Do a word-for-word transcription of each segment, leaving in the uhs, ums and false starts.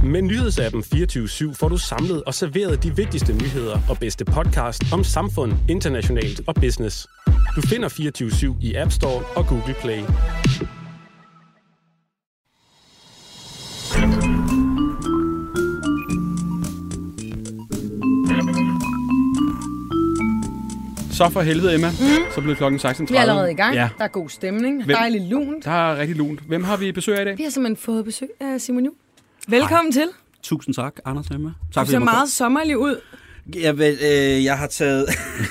Med nyhedsappen fireogtyve syv får du samlet og serveret de vigtigste nyheder og bedste podcast om samfund, internationalt og business. Du finder fireogtyve syv i App Store og Google Play. Så for helvede, Emma. Mm. Så blev klokken seksten tredive. Vi er allerede i gang. Ja. Der er god stemning. Hvem? Dejligt lunt. Der er rigtig lunt. Hvem har vi besøg af i dag? Vi har simpelthen fået besøg af Simon Juhl. Velkommen Hej. til. Tusind tak, Anders Emma. Tak, du ser meget sommerlig ud. Jeg, vil, øh, jeg har taget...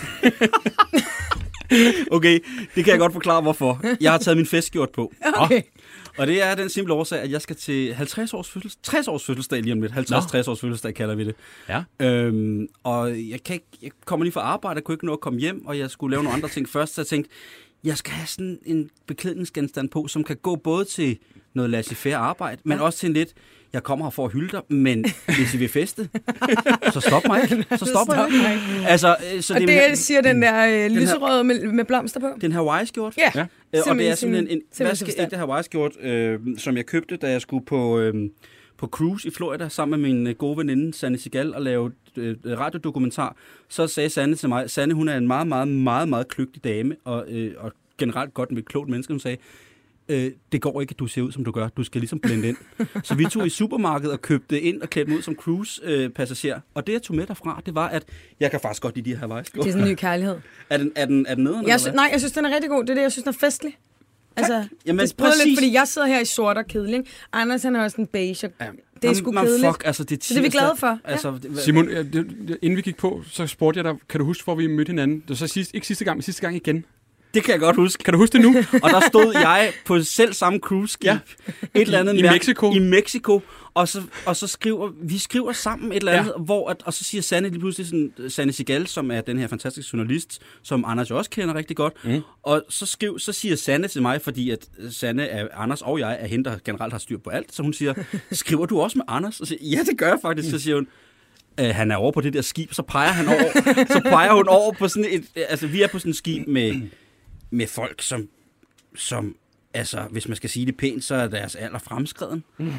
Okay, det kan jeg godt forklare, hvorfor. Jeg har taget min festskjort på. Okay. Og det er den simple årsag, at jeg skal til halvtreds års fødselsdag, tres års fødselsdag lige om lidt. halvtreds tres års fødselsdag kalder vi det. Ja. Øhm, og jeg, kan ikke, jeg kommer lige fra arbejde, jeg kunne ikke nå at komme hjem, og jeg skulle lave nogle andre ting først. Så jeg tænkte, jeg skal have sådan en beklædningsgenstand på, som kan gå både til noget laissez-faire arbejde, men også til en lidt, jeg kommer her for at hylde dig, men hvis I vil feste, så stop mig ikke. Så stop mig ikke. Altså, så og det, det er, siger den der øh, lyserøde med, med blomster på? Den Hawaii-skjort. Ja. ja. Og det er sådan en, en vaskeægte Hawaii-skjort, øh, som jeg købte, da jeg skulle på, øh, på cruise i Florida, sammen med min gode veninde, Sanne Sigal, og lave øh, radiodokumentar. Så sagde Sanne til mig, Sanne, hun er en meget, meget, meget, meget kløgtig dame, og, øh, og generelt godt med et klogt menneske, hun sagde, Øh, det går ikke, at du ser ud, som du gør. Du skal ligesom blende ind. Så vi tog i supermarkedet og købte ind og klædte mig ud som cruise-passager. Øh, og det, jeg tog med derfra, det var, at jeg kan faktisk godt lide de her Hawaii-skjorter. Det er sådan en ny kærlighed. Er den, er den, er den nederen? Jeg sy- nej, jeg synes, den er rigtig god. Det er det, jeg synes, den er festlig. Altså, Jamen, det er lidt, fordi jeg sidder her i sort og kedelig. Ikke? Anders, han har også en beige. Ja. Det er sgu man, kedeligt. Fuck, altså, det er så det er vi glade for. Altså, ja. det, Simon, det, det, inden vi gik på, så spurgte jeg dig, kan du huske, hvor vi mødte hinanden? Det var så sidst, ikke sidste gang, men sidste gang igen. Det kan jeg godt huske. Kan du huske det nu? Og der stod jeg på selv samme cruise-skib. Ja. Et eller andet I, i Mexico. I Mexico. Og så, og så skriver vi skriver sammen et eller andet, ja. hvor at, og så siger Sanne lige pludselig sådan, Sanne Sigal, som er den her fantastiske journalist, som Anders jo også kender rigtig godt. Mm. Og så skriv, så siger Sanne til mig, fordi at Sanne er Anders og jeg er hende, der generelt har styr på alt, så hun siger, skriver du også med Anders? Og siger, ja, det gør jeg faktisk. Så siger hun, Uh, han er over på det der skib, så peger han over, så peger hun over på sådan et, altså vi er på sådan et skib med med folk, som, som, altså, hvis man skal sige det pænt, så er deres alder fremskreden.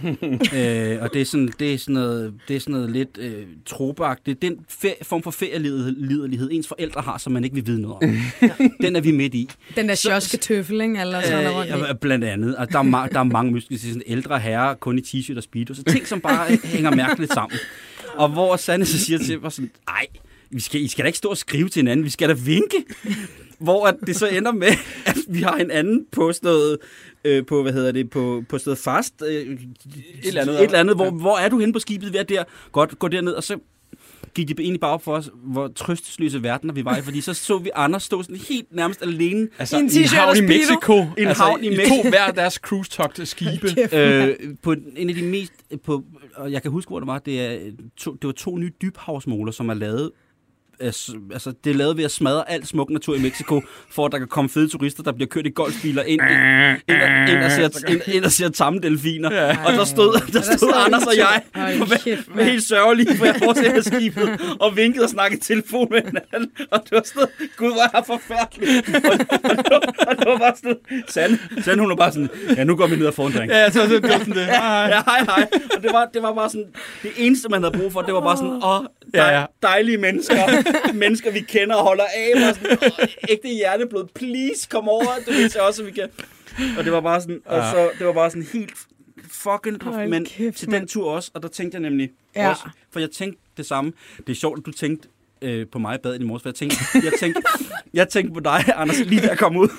øh, og det er sådan, det er sådan noget, det er sådan noget lidt øh, trobagtigt. Det er den ferie, form for ferieliderlighed, ens forældre har, som man ikke vil vide noget om. Den er vi midt i. Den der sjoske tøffel, ikke? Eller sådan noget rundt i. Blandt andet. Og der er, ma- der er mange mystiske, sådan ældre herrer, kun i t-shirt og speedo. Så ting, som bare hænger mærkeligt sammen. Og hvor Sanne så siger til mig sådan, ej, vi skal, I skal da ikke stå og skrive til hinanden, vi skal da vinke. Hvor at det så ender med, at vi har en anden på stedet, øh, på, hvad hedder det, på, på stedet fast. Øh, et eller andet. Et eller andet. Hvor, ja. hvor er du henne på skibet? Vi er der. Godt, gå derned, og så gik det egentlig bare op for os, hvor trøstesløse verdener vi var i, fordi så så vi Anders stå sådan helt nærmest alene. Altså, i en, en havn i Mexico. En altså, havn i Mexico. To hver deres cruise-togt skibe. øh, på en af de mest, på, og jeg kan huske, hvor det var, det, er to, det var to nye dybhavsmoler, som er lavet. Altså, det er lavet ved at smadre alt smuk natur i Mexico, for at der kan komme fede turister, der bliver kørt i golfbiler ind, ind, ind, og, ind, og, ser, ind, ind og ser tamme delfiner. Ja. Og der stod, der stod Anders og jeg med, med helt sørgelige, for jeg fortsætter af skibet, og vinkede og snakkede telefon med hinanden. Og det var sådan, gud, hvor er jeg forfærdelig. Og, og, og det var bare sådan, Sanne, Sanne, hun var bare sådan, ja, nu går vi ned og får en drink. Ja, så det var sådan det. Ja, ja, hej, hej. Og det var, det var bare sådan, det eneste, man havde brug for, det var bare sådan, åh, dej, dejlige mennesker. Mennesker, vi kender og holder af. Og sådan, åh, ægte hjerteblod, please, kom over. Du ved så også, vi kan. Og det var bare sådan, og så, det var bare sådan helt fucking, Hold men kæft, til man. Den tur også. Og der tænkte jeg nemlig ja. også, for jeg tænkte det samme. Det er sjovt, at du tænkte øh, på mig i badet i morges, for jeg tænkte, jeg tænkte, jeg tænkte på dig, Anders, lige da jeg kom ud.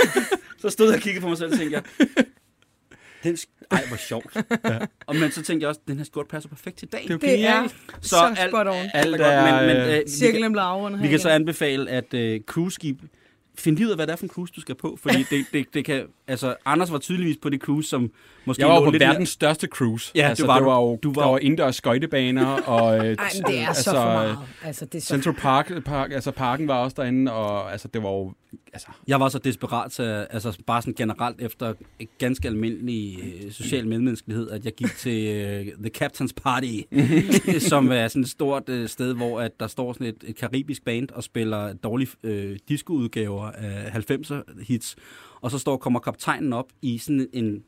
Så stod jeg og kiggede på mig selv, og tænkte jeg, den, ej, hvor sjovt. Ja. Og men så tænkte jeg også, den her skjort passer perfekt til dagen. Det, det er så, så alt, spot on. Alt er, men, men, øh, cirklen bliver afrundet. Vi kan så anbefale, at øh, cruise-skib, find ud af, hvad det er for en cruise, du skal på. Fordi det, det, det kan, altså, Anders var tydeligvis på det cruise, som måske jeg var på lidt verdens mere. største cruise. Ja, altså, det var det var jo, du var der var indendørs skøjtebaner. Og, Ej, men det er altså, så for meget. Altså, det er så Central Park, Park, altså parken var også derinde, og altså, det var jo... Altså. Jeg var så desperat, så, altså bare sådan generelt efter ganske almindelig øh, social medmenneskelighed, at jeg gik til øh, The Captain's Party, som er sådan et stort øh, sted, hvor at der står sådan et, et karibisk band og spiller dårlige øh, discoudgaver af halvfemser hits, og så står kommer kaptajnen op i sådan en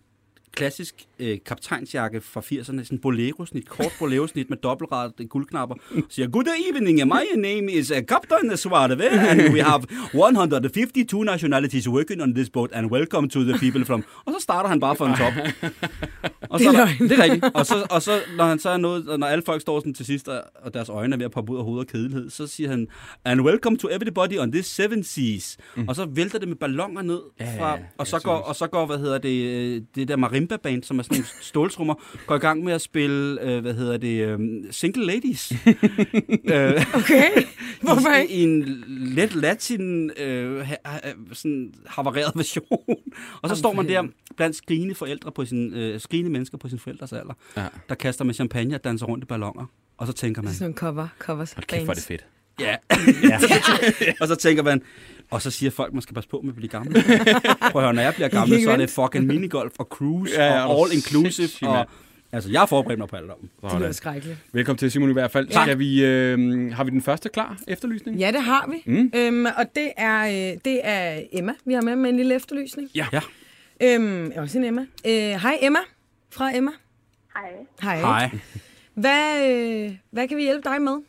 klassisk øh, kaptajnsjakke fra firserne, sådan en bolero-snit, kort bolero-snit med dobbeltret guldknapper, siger, good evening, my name is uh, Captain Suareve, and we have one hundred fifty-two nationalities working on this boat, and welcome to the people from... Og så starter han bare fra en top. Og så, det er der, det er rigtigt. Og så, og så når han så er nået, når alle folk står sådan til sidst, og deres øjne er ved at poppe ud af hovedet af kedelighed, så siger han, and welcome to everybody on this seven seas. Mm. Og så vælter det med balloner ned, fra, ja, og, så går, og så går, hvad hedder det, det der marimba-band, som er sådan nogle ståltrummer, går i gang med at spille, øh, hvad hedder det, um, Single Ladies. Okay, hvorfor I, ikke? I en let latin, øh, ha, ha, sådan havareret version. Og så står man der blandt skrigende forældre på sin, øh, skrigende mennesker på sin forældres alder, ja. Der kaster med champagne og danser rundt i balloner. Og så tænker man... Sådan en cover, covers. Hold kæft, hvor er det fedt. Ja. ja. Og så tænker man... Og så siger folk, at man skal passe på med at blive gammel. Prøv at høre, når jeg bliver gammel, så er det fucking minigolf og cruise ja, ja, og all inclusive. Og, altså, jeg har forberedt mig på alt om. Det lyder skrækkeligt. Velkommen til, Simon, i hvert fald. Ja. Skal vi, øh, har vi den første klar efterlysning? Ja, det har vi. Mm. Øhm, og det er, øh, det er Emma, vi har med med en lille efterlysning. Ja. ja. Øhm, også en Emma. Øh, hej Emma, fra Emma. Hej. Hej. Hej. Hvad, øh, hvad kan vi hjælpe dig med?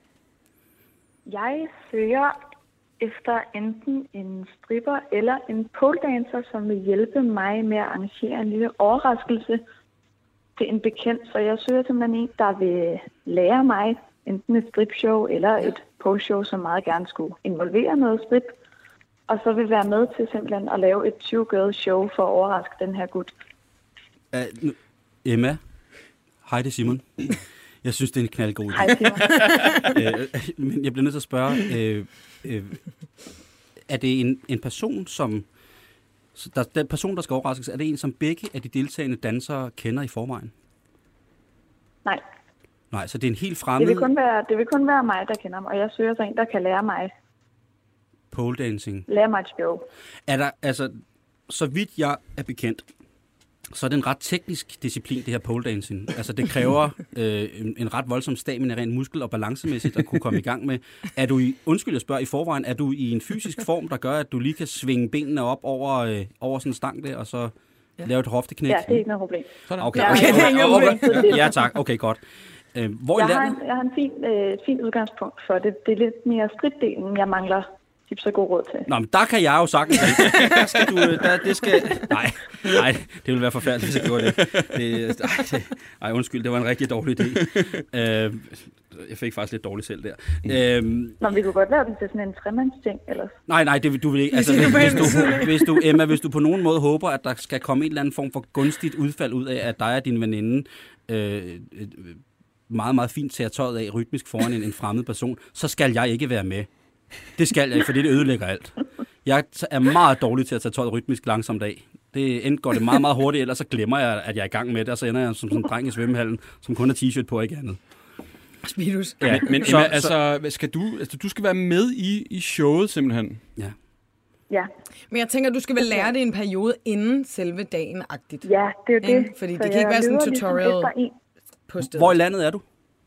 Jeg søger efter enten en stripper eller en poledancer, som vil hjælpe mig med at arrangere en lille overraskelse til en bekendt. Så jeg søger simpelthen en, der vil lære mig enten et stripshow eller et poleshow, som meget gerne skulle involvere noget strip. Og så vil være med til simpelthen at lave et tyve-girl show for at overraske den her gut. Uh, Emma. Hej, det er Simon. Jeg synes, det er en knaldgod idé. Hej, Simon. øh, men jeg bliver nødt til at spørge, øh, øh, er det en, en person, som... Der, den person, der skal overraskes, er det en, som begge af de deltagende dansere kender i forvejen? Nej. Nej, så det er en helt fremmed... Det vil kun være, det vil kun være mig, der kender mig, og jeg søger så en, der kan lære mig... Pole dancing. Lære mig et show. Er der, altså, så vidt jeg er bekendt, så er det en ret teknisk disciplin, det her pole dancing. Altså, det kræver øh, en, en ret voldsom stamina, rent muskel- og balancemæssigt at kunne komme i gang med. Er du i, undskyld, jeg spørger, i forvejen, er du i en fysisk form, der gør, at du lige kan svinge benene op over, øh, over sådan en stang der, og så ja. lave et hofteknæk? Ja, det er ikke noget problem. Okay, okay, Ja, okay, okay, okay, okay, okay, okay. Ja, tak. Okay, godt. Øh, hvor jeg, i har landet? en, jeg har en fin, øh, fint udgangspunkt for det. Det er lidt mere stripdelen, jeg mangler tips og god råd til. Nå, men der kan jeg jo sagtens. Der skal du, der, det skal... Nej, nej, det ville være forfærdeligt, hvis jeg gjorde det. det ej, det, ej, undskyld, det var en rigtig dårlig idé. Øh, jeg fik faktisk lidt dårligt selv der. Øh, Nå, vi kunne godt lave den til sådan en tremandsting, ellers. Nej, nej, det du vil ikke. Altså, hvis, hvis, du, hvis du, Emma, hvis du på nogen måde håber, at der skal komme en eller anden form for gunstigt udfald ud af, at dig og din veninde øh, meget, meget fint tager tøjet af rytmisk foran en, en fremmed person, så skal jeg ikke være med. Det skal jeg ikke, fordi det ødelægger alt. Jeg er meget dårlig til at tage tøjet rytmisk langsomt af. Det enten går det meget, meget hurtigt, ellers så glemmer jeg, at jeg er i gang med det, og så ender jeg som sådan en dreng i svømmehallen, som kun har t-shirt på og ikke andet. Spidus. Ja, men så, Emma, altså, skal du, altså, du skal være med i, i showet simpelthen. Ja. Ja. Men jeg tænker, du skal vel lære det i en periode inden selve dagen-agtigt. Ja, det er jo det. Fordi så det kan ikke være sådan en ligesom tutorial på stedet. Hvor i landet er du?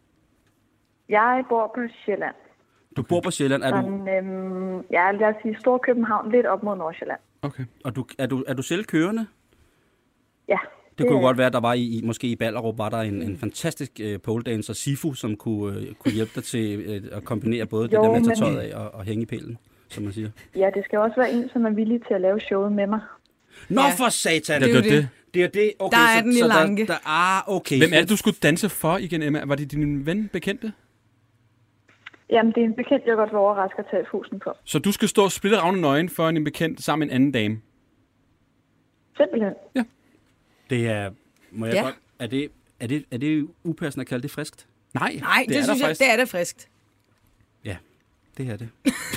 Jeg bor på Sjælland. Du bor på Sjælland, er du? Sådan, øhm, ja, lad os sige Storkøbenhavn, lidt op mod Nordsjælland. Okay. Og du, er, du, er du selv kørende? Ja. Det, det kunne godt være, at der var i, i måske i Ballerup, var der en, en fantastisk uh, pole dancer, Sifu, som kunne, uh, kunne hjælpe dig til uh, at kombinere både jo, det der med at tage tøjet af og, og hænge i pælen, som man siger. Ja, det skal også være en, som er villig til at lave showet med mig. Nå Ja. for satan! Det er jo det. Det er det. Okay, Der er så, den lille så der, anke. der, ah, okay. Hvem er det, du skulle danse for igen, Emma? Var det din ven bekendte? Jamen, det er en bekendt, jeg godt vil overraske at tage fusen på. Så du skal stå splitteravne nøgen for en bekendt sammen med en anden dame? Simpelthen. Ja. Det er... Må jeg Ja. godt... Er det, er, det, er det upassende at kalde det friskt? Nej, Nej, det, det er synes der jeg, faktisk. det er da friskt. Ja, det er det.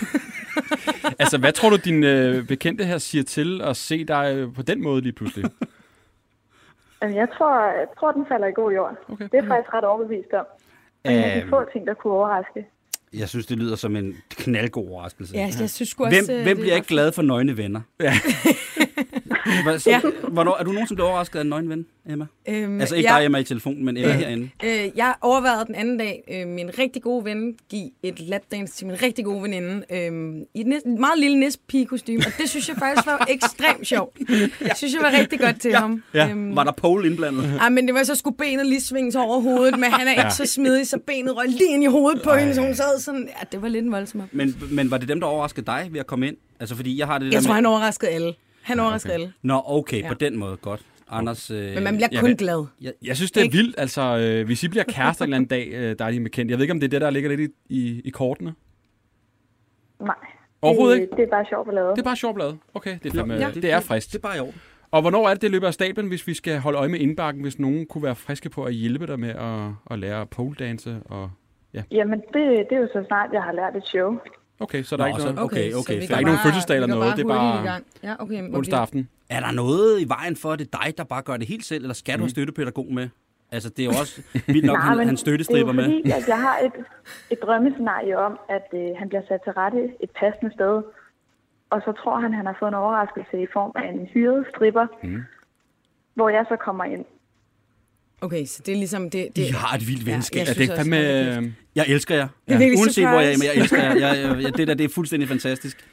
Altså, hvad tror du, din øh, bekendte her siger til at se dig øh, på den måde lige pludselig? Altså, jeg tror, jeg tror, den falder i god jord. Okay. Det er faktisk ret overbevist om. Men af de få ting, der kunne overraske. Jeg synes, det lyder som en knaldgod overraskelse. Ja, jeg synes sgu også... Hvem, øh, hvem det bliver er ikke glad for nøgne venner? Ja. Hvad, så, ja. Hvornår, er du nogen, som bliver overrasket af en nøgen ven, Emma? Øhm, altså ikke ja. dig, Emma, i telefonen, men Emma øh, herinde. Øh, jeg overvejede den anden dag øh, min rigtig gode ven give et lapdance til min rigtig gode veninde øh, i et næsten, meget lille næstpige-kostyme, og det synes jeg faktisk var ekstremt sjovt. Jeg synes, jeg var rigtig godt til ja. ham. Ja. Øhm, var der pole indblandet? Ja, men det var så skulle benet lige svinge sig over hovedet, men han er ikke ja. så smidig, så benet røg lige ind i hovedet på Ej. hende, så hun sad sådan, ja, det var lidt en voldsom. Men, men var det dem, der overraskede dig ved at komme ind? Altså, fordi jeg har det Jeg der tror, med... han overraskede alle. Han overraskede okay. alle. Nå, okay, ja. På den måde, godt. Anders, øh, men man bliver kun jeg, glad. Jeg, jeg synes, det er ikke? vildt. Altså, øh, hvis I bliver kærester en eller anden dag, øh, der er de med kendt. Jeg ved ikke, om det er det, der ligger lidt i, i, i kortene. Nej. Overhovedet det, ikke? Det er bare sjovt ballade. Det er bare sjovt ballade. Okay, det er, fandme, ja, det, det er frist. Det er bare i år. Og hvornår er det, det løber af stablen, hvis vi skal holde øje med indbakken, hvis nogen kunne være friske på at hjælpe dig med at, at lære poledance? Og, ja. Jamen, det, det er jo så snart, jeg har lært et show. Okay, så der er ikke noget, okay, okay, der er ikke nogen fødselsdag eller noget, det er bare ja, okay, onsdag aften. Er der noget i vejen for, at det er dig, der bare gør det helt selv, eller skal mm. du have støttepædagog med? Altså, det er jo også vildt nok, Nej, han, han støttestriber med. Det er jo fordi, at jeg har et, et drømmescenarie om, at øh, han bliver sat til rette et passende sted, og så tror han, han har fået en overraskelse i form af en hyret stripper, mm. hvor jeg så kommer ind. Okay, så det er ligesom... Det, det... I har et vildt venskab. Ja, jeg, det også, med... med... jeg elsker jer. Ja. Ja. Uanset hvor jeg er, men jeg elsker jer. Jeg, jeg, jeg, det der, det er fuldstændig fantastisk.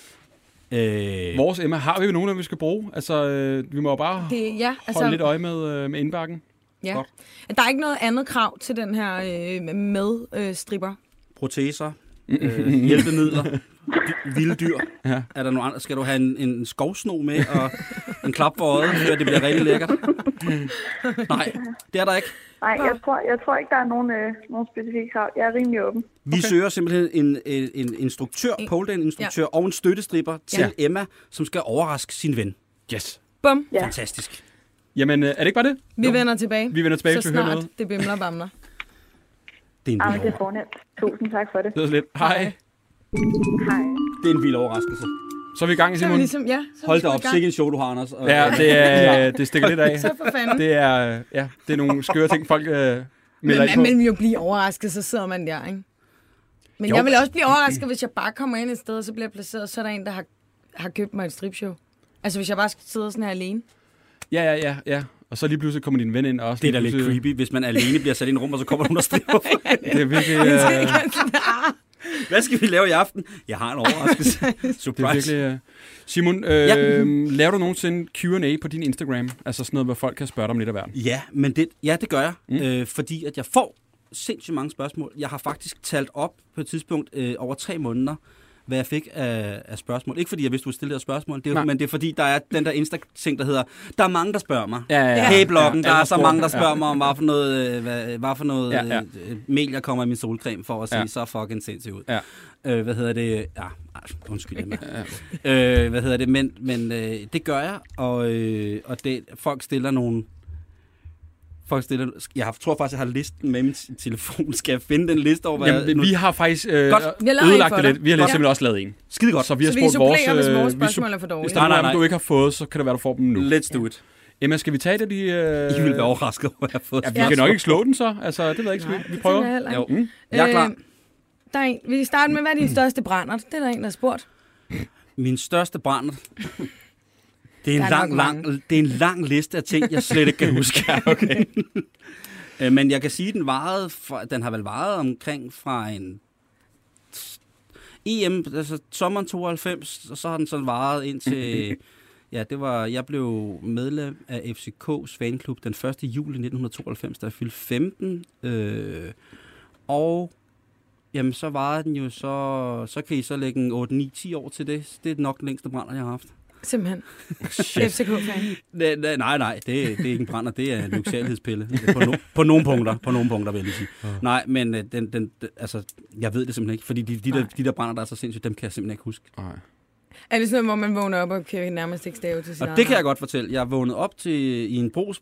Øh... Vores Emma, har vi nogen, der vi skal bruge? Altså, øh, vi må jo bare det, ja, altså... holde lidt øje med, øh, med indbakken. Ja. Godt. Der er ikke noget andet krav til den her øh, med øh, stripper. Proteser, øh, hjælpemidler, vilde dyr. Ja. Er der nogle andre? Skal du have en, en skovsno med og en klap for øjet, før det bliver rigtig lækkert? Nej, det er der ikke. Nej, jeg tror, jeg tror ikke, der er nogen, øh, nogen specifikke krav. Jeg er rimelig åben. Vi okay. søger simpelthen en, en, en instruktør, poledance-instruktør ja. og en støttestripper til ja. Emma, som skal overraske sin ven. Yes. Bum. Ja. Fantastisk. Jamen, er det ikke bare det? Vi jo. vender tilbage. Vi vender tilbage, så hvis vi hører noget. det bimler og bamler. Det er en vild det er fornemt. Tusind tak for det. Det er lidt. Hej. Hej. Det er en vild overraskelse. Så er vi i gang, Simon. Ligesom, ja, hold da op, sikke en show, du har, Anders. Ja, det, er, det stikker lidt af. Så for fanden. Det er, ja, det er nogle skøre ting, folk øh, melder Men ind på. man vil jo blive overrasket, så sidder man der, ikke? Men jo. Jeg vil også blive overrasket, hvis jeg bare kommer ind et sted, og så bliver jeg placeret, så er der en, der har, har købt mig et stripshow. Altså, hvis jeg bare sidder sådan her alene. Ja, ja, ja, ja. Og så lige pludselig kommer din ven ind også. Det er da lidt creepy, hvis man alene bliver sat i en rum, og så kommer nogen, der stripper. Det er virkelig... Øh... Hvad skal vi lave i aften? Jeg har en overraskelse. Surprise. Det er virkelig... Uh... Simon, øh, ja. laver du nogensinde Q and A på din Instagram? Altså sådan noget, hvor folk kan spørge dig om lidt af verden. Ja, men det, ja, det gør jeg. Mm. Øh, fordi at jeg får sindssygt mange spørgsmål. Jeg har faktisk talt op på et tidspunkt øh, over tre måneder, hvad jeg fik af, af spørgsmål. Ikke fordi jeg vidste, du stillede spørgsmål, det er, men det er fordi, der er den der Insta-ting, der hedder, der er mange, der spørger mig. Ja, ja, ja. Hey bloggen, ja, der er så mange, der spørger ja. mig om, hvad for noget, hvad, hvad for noget ja, ja. øh, mel, jeg kommer i min solcreme for at se ja. så fucking sindssygt ud. Ja. Øh, hvad hedder det? Ja, undskyld, Emma. ja. øh, hvad hedder det? Men, men øh, det gør jeg, og, øh, og det, folk stiller nogle... Folk stiller, jeg har, tror faktisk, jeg har listen med min telefon. Skal jeg finde den liste over, hvad Jamen, jeg, nu... vi har faktisk øh, har ødelagt det lidt. Vi har ja. simpelthen også lavet en. Skide godt. Så vi har så spurgt vi vores... hvis vores øh, spørgsmål er for dårlige. Hvis der er nogen, du ikke har fået, så kan det være, du får dem nu. Let's do it. Emma, skal vi tage det, de... Øh... I vil være overrasket over, at jeg har fået. Ja, vi ja. kan nok ikke slå den så. Altså, det ved jeg ikke, Nej, vi, vi prøver. Jeg, jo. Mm. jeg er klar. Øh, der er en, vi starter med, hvad er din største brændert? Det er der en, der har spurgt. Min største brændert... Det er, en lang, lang, det er en lang liste af ting, jeg slet ikke kan huske. Ja, okay. Men jeg kan sige, at den, varede fra, den har vel varet omkring fra en E M, altså sommeren tooghalvfems, og så har den så varet indtil, ja, det var, jeg blev medlem af F C K's fanklub den første juli nitten tooghalvfems, da jeg fyldte femten, øh, og jamen, så varede den jo så, så kan I så lægge en otte ni ti år til det. Det er nok den længste brænder, jeg har haft. Simpelthen. F C K-fan. Nej, nej, det, det er ikke en brænder, det er en luksuspille. På, no, på nogle punkter, på nogle punkter vil jeg sige. Ja. Nej, men den, den, den, altså, jeg ved det simpelthen ikke, fordi de, de, der, de der brænder, der er så sindssygt, dem kan jeg simpelthen ikke huske. Nej. Er det sådan, hvor man vågner op og kan nærmest ikke stave til sin Og det kan jeg godt fortælle. Jeg er vågnet op til, i en brugsvogn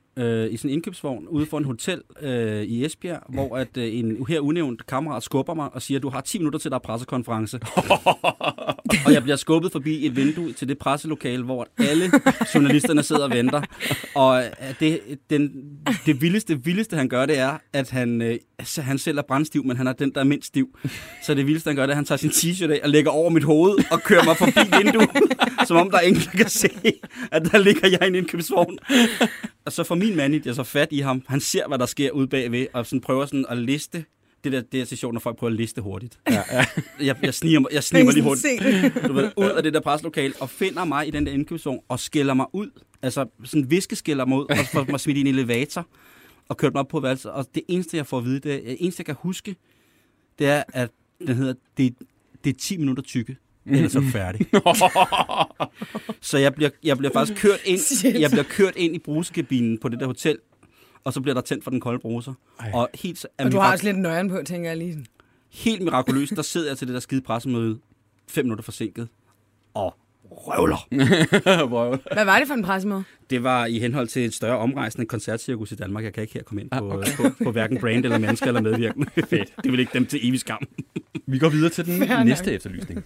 øh, i sådan en indkøbsvogn ude for en hotel øh, i Esbjerg, hvor at, øh, en her unævnt kammerat skubber mig og siger, at du har ti minutter til, der er pressekonference. Og jeg bliver skubbet forbi et vindue til det presselokale, hvor alle journalisterne sidder og venter. Og det, den, det vildeste, vildeste, han gør, det er, at han, øh, han selv er brandstiv, men han er den, der er mindst stiv. Så det vildeste, han gør, det er, at han tager sin t-shirt af og lægger over mit hoved og kører mig forbi vinduet, som om der er ingen, der kan se, at der ligger jeg i en indkøbsvogn. Og så får min manager så fat i ham. Han ser, hvad der sker ude bagved, og sådan prøver sådan at liste. Det der, det er så sjovt, når folk prøver at liste hurtigt. Ja, ja. Jeg, jeg sniger, jeg sniger mig lige hurtigt du ved, ud af det der presselokale, og finder mig i den der indkøbsvogn, og skælder mig ud. Altså sådan viskeskælder mig ud, og får mig smidt i en elevator, og kørt mig op på værelset. Og det eneste, jeg får at vide, det, det eneste, jeg kan huske, det er, at den hedder, det, det er ti minutter tykke. Ellers er færdig. Så jeg bliver, jeg bliver faktisk kørt ind, jeg bliver kørt ind i brusekabinen på det der hotel, og så bliver der tændt for den kolde bruser. Ej. Og helt og du har også lidt nøjeren på, tænker jeg lige. Helt mirakuløst, der sidder jeg til det der skide pressemøde, fem minutter forsinket, og røvler. Hvad var det for en pressemøde? Det var i henhold til et større omrejsende koncertcirkus i Danmark. Jeg kan ikke her komme ind på, okay. på, på hverken brand eller mennesker eller medvirkende. Fedt. Det vil ikke dem til evig skam. Vi går videre til den Færdig. næste efterlysning.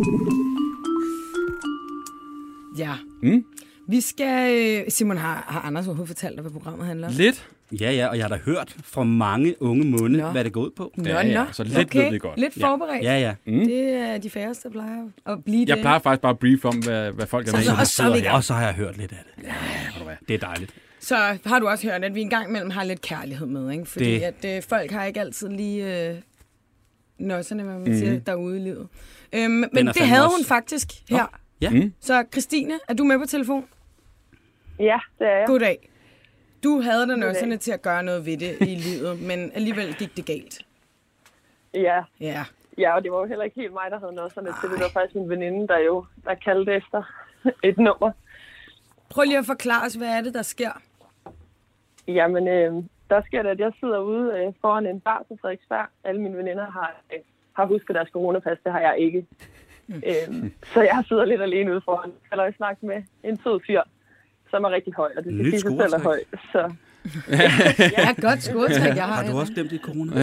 Ja. Mm? Vi skal... Simon, har, har Anders overhovedet fortalt dig, hvad programmet handler om? Lidt. Ja, ja, og jeg har da hørt fra mange unge munde, nå. hvad det går ud på. Nå, ja, ja. Så lidt okay. ved vi godt. Lidt forberedt. Ja, ja. Mm. Det er de færreste, der plejer at blive det. Jeg plejer faktisk bare at brief om, hvad, hvad folk er med. Så, og, så, og, og så har jeg hørt lidt af det. Ja, det er dejligt. Så har du også hørt, at vi en gang imellem har lidt kærlighed med, ikke? Fordi det. at øh, folk har ikke altid lige øh, nødserne, hvad man mm. siger, derude i livet. Øhm, men det havde også. hun faktisk her. Oh. Ja. Mm. Så Christine, er du med på telefon? Ja, det er jeg. Goddag. Du havde da nødserne til at gøre noget ved det i livet, men alligevel gik det galt. Ja. Ja. Ja, og det var jo heller ikke helt mig, der havde nødserne til det. Det var faktisk min veninde, der jo der kaldte efter et nummer. Prøv lige at forklare os, hvad er det, der sker? Jamen, øh, der sker det, at jeg sidder ude øh, foran en bar på Frederiksberg. Alle mine veninder har, øh, har husket deres coronapas, det har jeg ikke. Mm. Øh, så jeg sidder lidt alene ude foran. Jeg har snakket med en sød fyr, som er rigtig høj, og det skal sige sig selv er høj. Så. Ja, godt skåretræk, jeg har. Har du også glemt dit corona?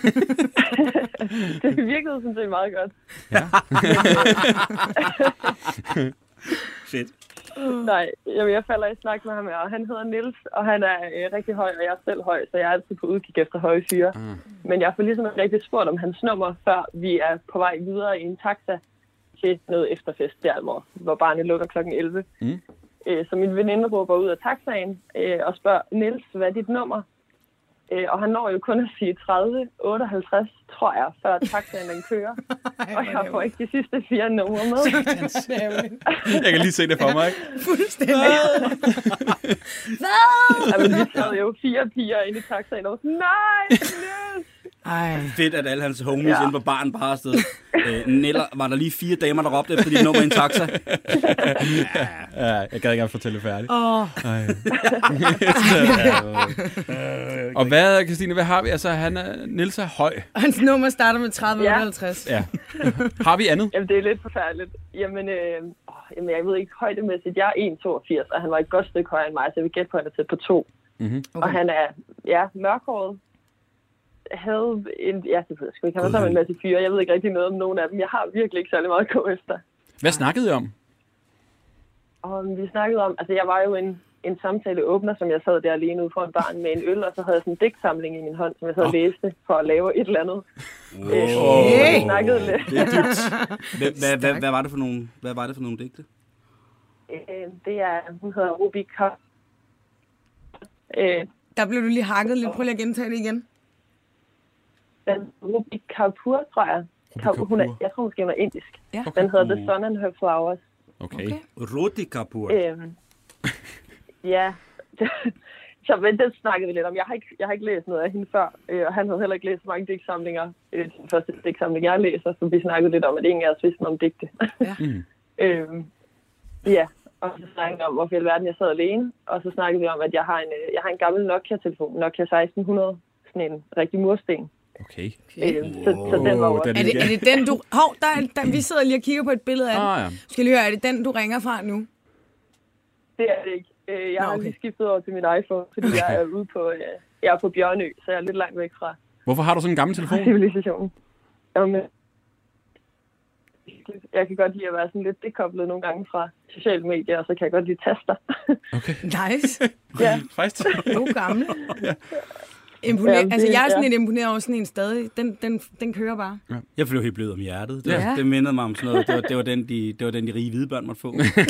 Det virkede sådan set meget godt. Ja. Fedt. Nej, jamen, jeg falder i snak med ham, og han hedder Niels, og han er øh, rigtig høj, og jeg er selv høj, så jeg er altid på udkig efter høje fyre. Mm. Men jeg får ligesom rigtig spurgt om hans nummer, før vi er på vej videre i en taxa til noget efterfest der, hvor, hvor barnet lukker klokken elleve. Mm. Øh, så min veninde råber ud af taxaen øh, og spørger, Niels, hvad er dit nummer? Øh, og han når jo kun at sige tredive otteoghalvtreds, tror jeg, før taxaen den kører. Ej, og jeg får ikke de sidste fire numre med. Jeg kan lige se det for mig, ikke? Fuldstændig. Hvad? Jamen, vi sad jo fire piger inde i taxaen og sådan, nej, Niels! Ej. Fedt, at alle hans homies ja. inde på baren bare afsted. Øh, Neller, var der lige fire damer, der råbte efter dit nummer i en taxa? Ja, ja, jeg gad ikke engang fortælle færdigt. Åh. Oh. Og hvad, Christine, hvad har vi? Altså, han er, Niels er høj. Hans nummer starter med tredive otteoghalvtreds. Ja. Har vi andet? Jamen, det er lidt forfærdeligt. Jamen, øh, jamen jeg ved ikke højdemæssigt. Jeg er en komma toogfirs, og han var et godt stykke højere end mig, så jeg vil gætte på, at han er tæt på to. Mm-hmm. Okay. Og han er, ja, mørkhåret. Havde en, ja, det ved jeg sgu ikke. Han var sammen med en masse fyre. Jeg ved ikke rigtig noget om nogen af dem. Jeg har virkelig ikke særlig meget at gå efter. Hvad snakkede I om? Og vi snakkede om, altså jeg var jo en, en samtale åbner, som jeg sad der alene ude foran baren med en øl, og så havde jeg sådan en digtsamling i min hånd, som jeg så oh. læste for at lave et eller andet. Wow. Øh, hey. snakkede lidt. Det er dybt. Hvad, hvad, hvad, hvad, var det for nogle, hvad var det for nogle digte? Øh, det er, hun hedder Ruby Kaur. Øh, der blev du lige hakket lidt. Prøv lige at gentage det igen. Den Ruby Kaur, tror jeg. Kaur, hun er, jeg tror måske, hun er indisk. Ja. Den hedder The Sun and Her Flowers. Okay. okay. Ruby Kaur. Øhm, ja. Så men det snakkede vi lidt om. Jeg har ikke, jeg har ikke læst noget af hende før, øh, og han havde heller ikke læst så mange digtsamlinger. Øh, den første digtsamling, jeg læser, så vi snakkede lidt om, at ingen af os vidste om digte. Ja. øhm, ja, og så snakkede vi om, hvorfor i alverden jeg sad alene, og så snakkede vi om, at jeg har en, jeg har en gammel Nokia-telefon, Nokia seksten hundrede, sådan en rigtig mursten. Okay. okay. Øhm, så, så den var er, det, er det den, du... Hov, der, der, vi sidder lige og kigger på et billede af den. Ah, ja. Skal lige høre, er det den, du ringer fra nu? Det er det ikke. Øh, jeg Nå, har okay. lige skiftet over til min iPhone, fordi jeg er ude på, øh, jeg er på Bjørnø, så jeg er lidt langt væk fra Hvorfor har du sådan en gammel telefon? civilisationen. Jamen, jeg kan godt lide at være sådan lidt dekoblet nogle gange fra sociale medier, og så kan jeg godt lide taster. Okay. Nice. Ja. Faktisk. God gamle. Imponer- Jamen, det- altså, jeg er sådan ja. lidt imponeret over sådan en stadig. Den, den, den kører bare. Jeg blev helt blød om hjertet. Det, Ja. ja. det mindede mig om sådan noget. Det var, det var, den, de, det var den, de rige hvide børn måtte få.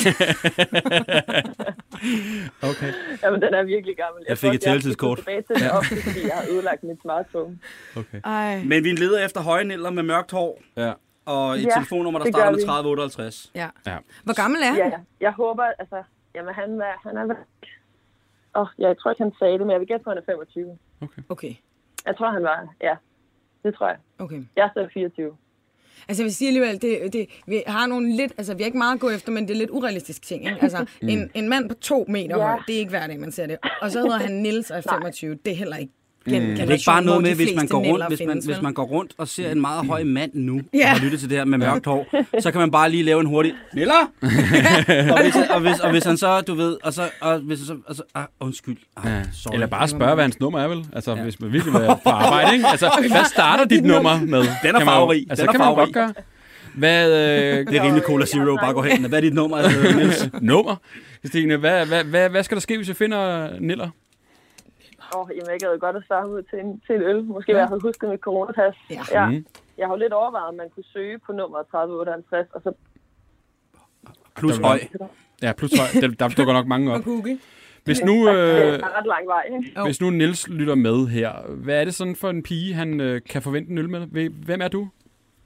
Okay. Jamen, den er virkelig gammel. Jeg fik et tælletidskort. Jeg tilbage til det ofte, fordi jeg har ødelagt mit smartphone. Okay. Ej. Men vi leder efter høje niller med mørkt hår. Ja. Og et Ja, telefonnummer, der det starter gør med vi. tredive otteoghalvtreds. Ja. Ja. Hvor gammel er han? Ja, jeg håber, altså... Jamen, han, er, han er... Åh, oh, jeg tror ikke, han sagde det, men jeg vil gætte på, at han er femogtyve. Okay. Jeg tror, han var... Ja, det tror jeg. Okay. Jeg er stadig fireogtyve. Altså, jeg vil sige alligevel, det, det, vi har nogle lidt, altså vi har ikke meget at gå efter, men det er lidt urealistiske ting, ikke? Altså, Mm. en, en mand på to meter Ja. høj, det er ikke hver dag, man ser det. Og så hedder han Niels og er femogtyve, det er heller ikke Mm. gen- Det er ikke bare noget med, hvis man, går rundt, Niller hvis, man, findes, hvis vel? man går rundt og ser en meget høj mand nu, Ja. og har lyttet til det her med mørkt hår, så kan man bare lige lave en hurtig Niller! og, hvis, og, hvis, og hvis han så, du ved, og så, og hvis han så, og så ah, undskyld. Ah, Ja. sorry. Eller bare spørge, hvad hans nummer er, vel? Altså, ja. Hvis man virkelig vil være på arbejde, ikke? Altså, hvad starter dit nummer med? Den er Kan man jo- farverig. Altså, Den er kan man jo farverig. godt gøre. Hvad, øh, Det er rimelig Cola Zero, bare gå hen. Hvad er dit nummer, altså, Niels? nummer? Stine, hvad, hvad, hvad, hvad skal der ske, hvis jeg finder Niller? Åh, oh, jamen, jeg gad godt at svare ud til en, til en øl. Måske ja. Jeg havde husket mit coronapas. Ja. ja. Mm. Jeg har jo lidt overvejet, om man kunne søge på nummer tredive otteoghalvtreds, og så... Plus høj. Ja, plus høj. Der, der dukker nok mange op. Og Google. Hvis nu, Det øh, er ret lang vej, ikke? hvis nu Niels lytter med her, hvad er det sådan for en pige, han øh, kan forvente en øl med? Hvem er du?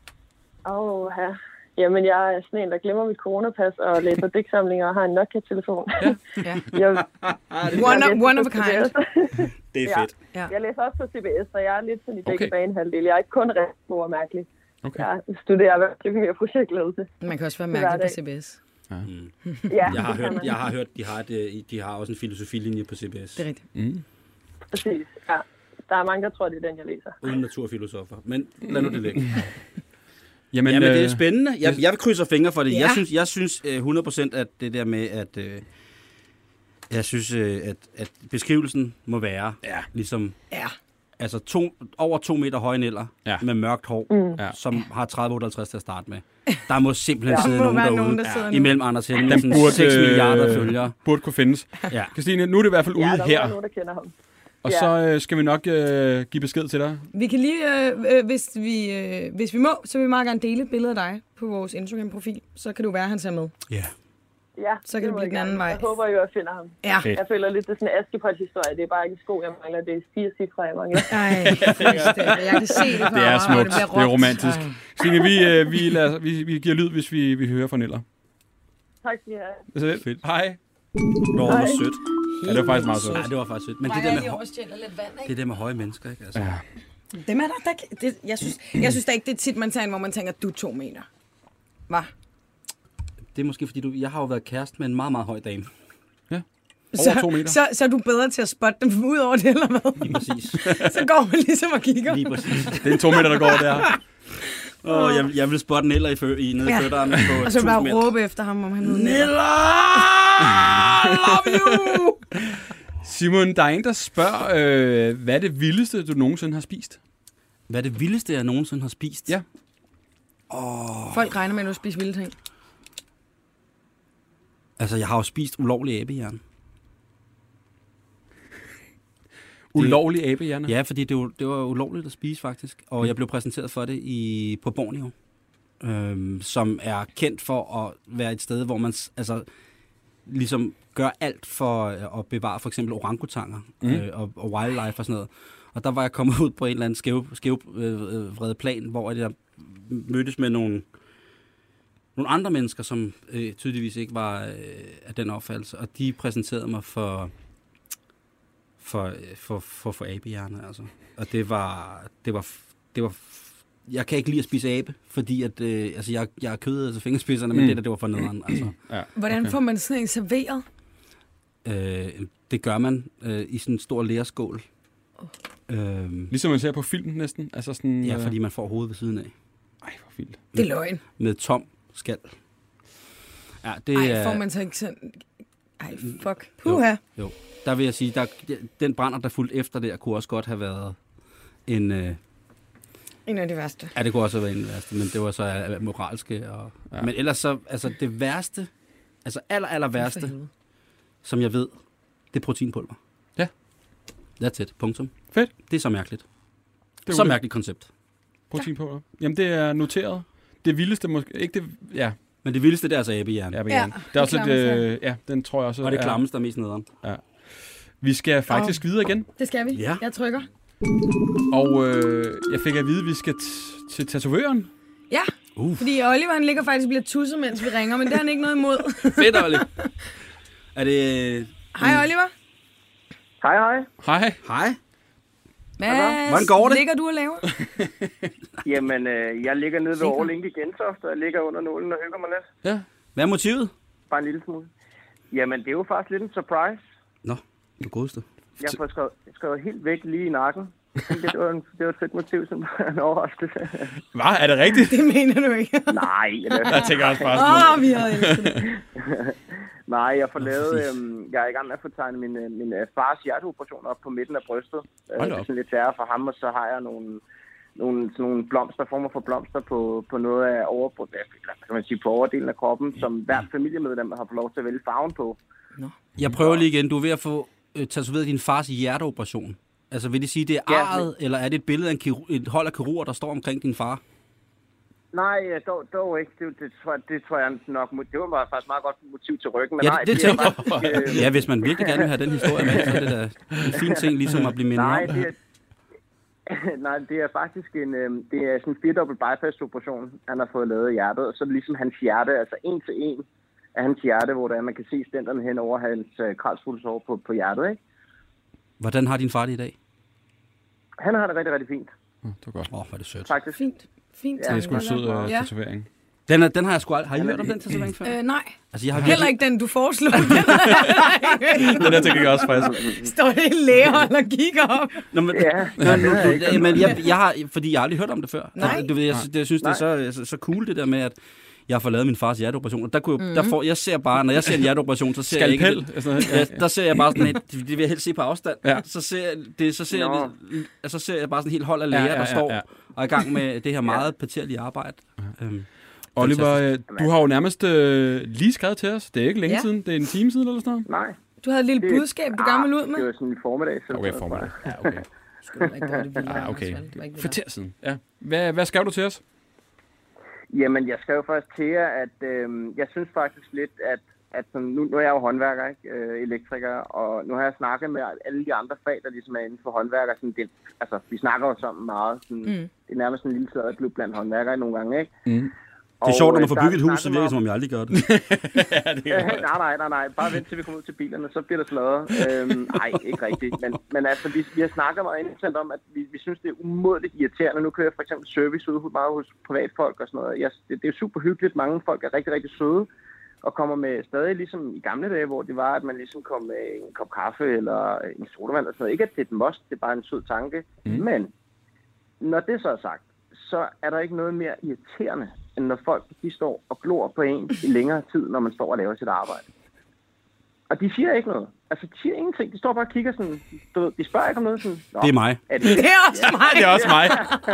Åh, oh, ja. Jamen, jeg er sådan en, der glemmer mit coronapas og læser digtsamlinger og har en Nokia-telefon. Ja. jeg, One, of, one of a kind. Det er Ja. fedt. Ja. Jeg læser også på C B S, så jeg er lidt sådan i begge Okay. okay. banehalvdel. Jeg er ikke kun rigtig god og mærkelig. Okay. Jeg studerer erhvervsøkonomi og projektledelse. Man kan også være hver mærkelig på dag. C B S. Ja, Jeg har det kan hørt, man. jeg har hørt de, har et, de har også en filosofilinje på C B S. Det er rigtigt. Mm. Præcis, ja. Der er mange, der tror, det er den, jeg læser. Uden naturfilosofer. Men lad nu det ligge. Jamen, Jamen, det er øh, spændende. Jeg, jeg krydser fingre for det. Ja. Jeg synes, jeg synes øh, hundrede procent, at det der med, at øh, jeg synes, øh, at, at beskrivelsen må være Ja. ligesom Ja. altså to, over to meter høje niller Ja. med mørkt hår, Mm. Ja. som har tredive otteoghalvtreds til at starte med. Der må simpelthen Der sidde må nogen være derude, nogen, der sidder nu. imellem Anders den Henningsen, burde, seks milliarder øh, følgere. burde kunne findes. Ja. Christine, nu er det i hvert fald ude Ja, der her, er nogen, der kender ham. og Ja. så øh, skal vi nok øh, give besked til dig. Vi kan lige, øh, øh, hvis, vi, øh, hvis vi må, så vil vi meget gerne dele et billede af dig på vores Instagram-profil. Så kan det jo være, at han ser med. Ja. Ja, Så kan det må blive jeg den anden gerne. vej. Jeg håber jo, at jeg finder ham. Ja. Fedt. Jeg føler lidt, det er sådan en Askepot-historie. Det er bare ikke sko, jeg mangler. Det er fire cifre, jeg mangler. Ej, fuldstændig. Jeg kan se det på Det er Amager, og smukt. bliver Det er råbt. romantisk. Ej. Stine, vi, øh, vi, lader, vi, vi giver lyd, hvis vi, vi hører fra Niller. Tak skal I have. Det er så fedt. Hej. Nå, hvor sødt. Ja, det var faktisk meget sødt. Ja, det var faktisk sødt. Men det Rækker der jeg med, lige hø- over og stjæler lidt vand, det ikke? der med høje mennesker, ikke? Altså. Ja. Dem er der, der det, jeg, synes, jeg synes da ikke, det er tit, man tager en, hvor man tænker, du er to meter. Hva? Det er måske, fordi du, jeg har jo været kæreste med en meget, meget høj dame. Over to meter. Så, så er du bedre til at spotte dem ud over det, eller hvad? Lige præcis. Så går man ligesom og kigger. Lige præcis. Det er en to meter, der går der. Åh, jeg, jeg vil spotte Niller i, fø, i nede i Ja. fødderne på Og så tusind bare meter. råbe efter ham, om han hedder Niller! Love you! Simon, der er en, der spørger, øh, hvad er det vildeste, du nogensinde har spist? Hvad er det vildeste, jeg nogensinde har spist? Ja. Folk regner med, at du spiser vilde ting. Altså, jeg har jo spist ulovlig abehjern. Ulovlig abehjerne? Ja, fordi det var, det var ulovligt at spise, faktisk. Og jeg blev præsenteret for det i, på Borneo, øhm, som er kendt for at være et sted, hvor man s- altså, ligesom gør alt for at bevare for eksempel orangutanger mm. øh, og, og wildlife og sådan noget. Og der var jeg kommet ud på en eller anden skæv, skæv øh, vred plan, hvor jeg mødtes med nogle, nogle andre mennesker, som øh, tydeligvis ikke var øh, af den opfattelse. Og de præsenterede mig for... for, for, for, for abehjerne, altså. Og det var, det var, det var, jeg kan ikke lide at spise abe, fordi at, øh, altså, jeg, jeg er kødet altså fingerspidserne, men Mm. det der, det var for nederen, altså. Ja. Hvordan Okay. får man sådan en serveret? Øh, det gør man øh, i sådan en stor lerskål. Øh, Ligesom man ser på film næsten. Altså sådan, ja, øh, fordi man får hovedet ved siden af. Ej, hvor vildt. Det er løgn. Med tom skal. Ja, det Ej, er... får man så ikke sådan... Ej, fuck. Puha. Jo, jo. Der vil jeg sige, der, den brænder, der fulgte efter der, kunne også godt have været en... Øh, en af de værste. Ja, det kunne også have været en af de værste, men det var så uh, moralske. Og, ja. Men ellers så, altså det værste, altså aller, aller værste, som jeg ved, det er proteinpulver. Ja. That's it. Punktum. Fedt. Det er så mærkeligt. Det er så det. mærkeligt koncept. Proteinpulver. Ja. Jamen, det er noteret. Det vildeste måske... Ikke det... Ja. Men det vildeste, det er altså abehjerne. Ja, ja, det er også lidt... Øh, ja, den tror jeg også... Og det klammeste er mest nederen. Ja. Vi skal faktisk oh. videre igen. Det skal vi. Ja. Jeg trykker. Og øh, jeg fik at vide, at vi skal t- til tatovøren. Ja, uh. fordi Oliver han ligger faktisk og bliver tusset, mens vi ringer, men det har han ikke noget imod. Fedt, Oliver. Er det... Hej, Oliver. Hej, hej. Hej. Hej. Hvad Hvordan går det? ligger du og laver? Jamen, øh, jeg ligger nede ved Overlink i Gentofte, og jeg ligger under nålen og hygger mig lidt. Ja. Hvad er motivet? Bare en lille smule. Jamen, det er jo faktisk lidt en surprise. Nå, det godeste. Jeg får skrevet, skrevet helt væk lige i nakken. Det var, en, det var et fedt motiv, som var en overraskelse. Hvad? Er det rigtigt? Det mener du ikke. Nej. Jeg, jeg tænker også bare sådan. Åh, oh, vi havde elsket det. Nej, jeg får lavet, øhm, jeg er i gang med at få tegnet min, min øh, fars hjerteoperation op på midten af brystet. Øh, det er sådan lidt terror for ham, og så har jeg nogle, nogle, sådan nogle blomster, former for blomster på, på noget af overbrud, eller kan man sige, på overdelen af kroppen, som hvert familiemedlem har fået lov til at vælge farven på. Nå. Jeg prøver lige igen. Du er ved at få øh, tatoveret din fars hjerteoperation. Altså vil det sige, det er arret, ja, eller er det et billede af en kirurg, et hold af kirurger, der står omkring din far? Nej, dog, dog ikke. Det, det, tror jeg, det tror jeg nok... Det var faktisk meget godt motiv til ryggen, men ja, nej... Det, det, det er faktisk, øh... Ja, hvis man virkelig gerne vil have den historie med, så er det da en fin ting ligesom at blive mindet nej, om. Det er, nej, det er faktisk en... Øh, det er sådan en firedobbelt bypass-operation, han har fået lavet i hjertet. Og så er det ligesom hans hjerte, altså en til en af hans hjerte, hvor der man kan se stenterne hen over hans øh, kralspulsår på, på hjertet, ikke? Hvordan har din far det i dag? Han har det rigtig, rigtig fint. Mm, det var godt. Åh, oh, hvor er det sødt. Faktisk. Fint. Fint. Ja, det er sgu en sød uh, tatovering. Den, er, den har jeg sgu aldrig... Har I hørt om den tatovering før? Øh, nej. Altså, jeg har heller ikke den, du foreslår. Den der tænker jeg også faktisk. Står det en lægehold og kigger op? Nå, men, ja, nå, nu, jeg, men jeg, jeg har... Fordi jeg har aldrig hørt om det før. Nej. Altså, du ved, jeg, jeg, jeg synes, det er så, så, så cool, det der med, at jeg har fået lavet min fars hjerteoperation. Og der, kunne, mm-hmm. der får, jeg ser bare... Når jeg ser en hjerteoperation, så ser Skalpel, jeg ikke... Skalpel? Ja, der ser jeg bare sådan et... Det vil jeg helst se på afstand. Ja. Så ser jeg, det, så ser, no. det, så ser jeg bare sådan en helt hold af læger, ja, ja, ja, der står ja. og er i gang med det her meget paterlige arbejde. Ja. Øhm, Oliver, du har jo nærmest øh, lige skrevet til os. Det er ikke længe ja. siden. Det er en time siden eller sådan noget. Nej. Du havde et lille det, budskab, du gerne ville ud med. Det var sådan en formiddag. Så okay, formiddag. Ja, okay. Skulle ikke gøre det vildt. Ah, okay. Kvarter siden. Ja. Hvad, hvad skrev du til os? Jamen, jeg skrev først til jer, at øh, jeg synes faktisk lidt, at, at sådan, nu, nu er jeg jo håndværker, ikke? Øh, elektriker, og nu har jeg snakket med alle de andre fag, der ligesom er inden for håndværker. Sådan, det, altså, vi snakker jo sammen meget. Sådan, mm. Det er nærmest en lille sladderklub blandt håndværkere nogle gange, ikke? Mm. Det er sjovt, når man får bygget et hus, så virker det, som om jeg aldrig gør det. Ja, det er nej, nej, nej, nej. Bare vent til vi kommer ud til bilerne, så bliver der sladret. Øhm, nej, ikke rigtigt. Men, men altså, vi, vi har snakket meget indsendt om, at vi, vi synes, det er umådeligt irriterende. Nu kører jeg for eksempel service ud meget hos privatfolk og sådan noget. Jeg, det, det er super hyggeligt. Mange folk er rigtig, rigtig søde og kommer med stadig ligesom i gamle dage, hvor det var, at man ligesom kom med en kop kaffe eller en sodavand og sådan noget. Ikke at det er et must, det er bare en sød tanke. Mm. Men når det så er sagt, så er der ikke noget mere irriterende, end når folk de står og glor på en i længere tid, når man står og laver sit arbejde. Og de siger ikke noget. Altså, de siger ingenting. De står bare og kigger sådan, du ved, de spørger ikke om noget sådan. Det er mig. Er det? det er også mig. Det er også mig.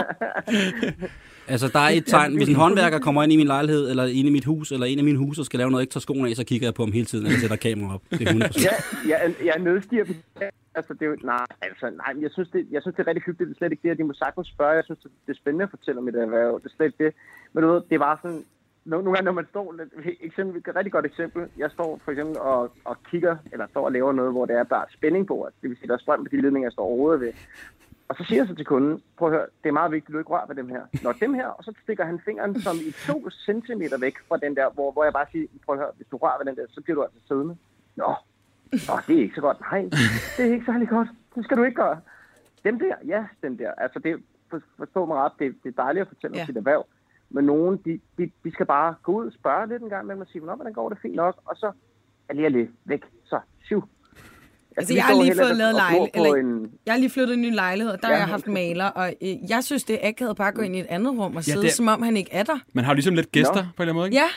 Altså, der er et tegn. Hvis en håndværker kommer ind i min lejlighed, eller ind i mit hus, eller en af mine huse, og skal lave noget, ikke tager skoene af, så kigger jeg på ham hele tiden, og jeg sætter kamera op. Det er hundrede procent. Ja, jeg, jeg nødstiger dem. Altså, det er jo, nej, altså, nej, jeg synes, det, jeg synes, det er rigtig hyggeligt. Det er slet ikke det, at de må sagtens spørge. Jeg synes, det er spændende at fortælle om et erhverv. Det er slet ikke det. Men du ved, det er bare sådan, nogle gange, når man står, eksempel, et rigtig godt eksempel, jeg står for eksempel og, og kigger, eller står og laver noget, hvor det er bare spænding på, det vil sige, der er strøm på de ledninger, jeg står overhovedet ved. Og så siger jeg så til kunden, prøv at høre, det er meget vigtigt, at du ikke rører ved dem her. Nå, dem her, og så stikker han fingeren som i to centimeter væk fra den der, hvor, hvor jeg bare siger, prøv at høre, hvis du rører ved den der, så bliver du altså siddende. Nå, Nå, det er ikke så godt. Nej, det er ikke særlig godt. Det skal du ikke gøre. Dem der, ja, dem der. Altså, det forstår mig ret, det, det er dejligt at fortælle om ja. sit erhverv. Men nogen, de, de, de skal bare gå ud og spørge lidt en gang med mig og sige, nå, hvordan går det fint nok? Og så er lige lidt væk. Så, syv. Altså, jeg har lige fået lavet lejlighed, en... jeg har lige flyttet en ny lejlighed, og der ja, har jeg haft maler, og øh, jeg synes, det er akavet bare at gå ind i et andet rum og sidde, ja, det... som om han ikke er der. Man har ligesom lidt gæster no. på en eller anden måde, ikke? Ja,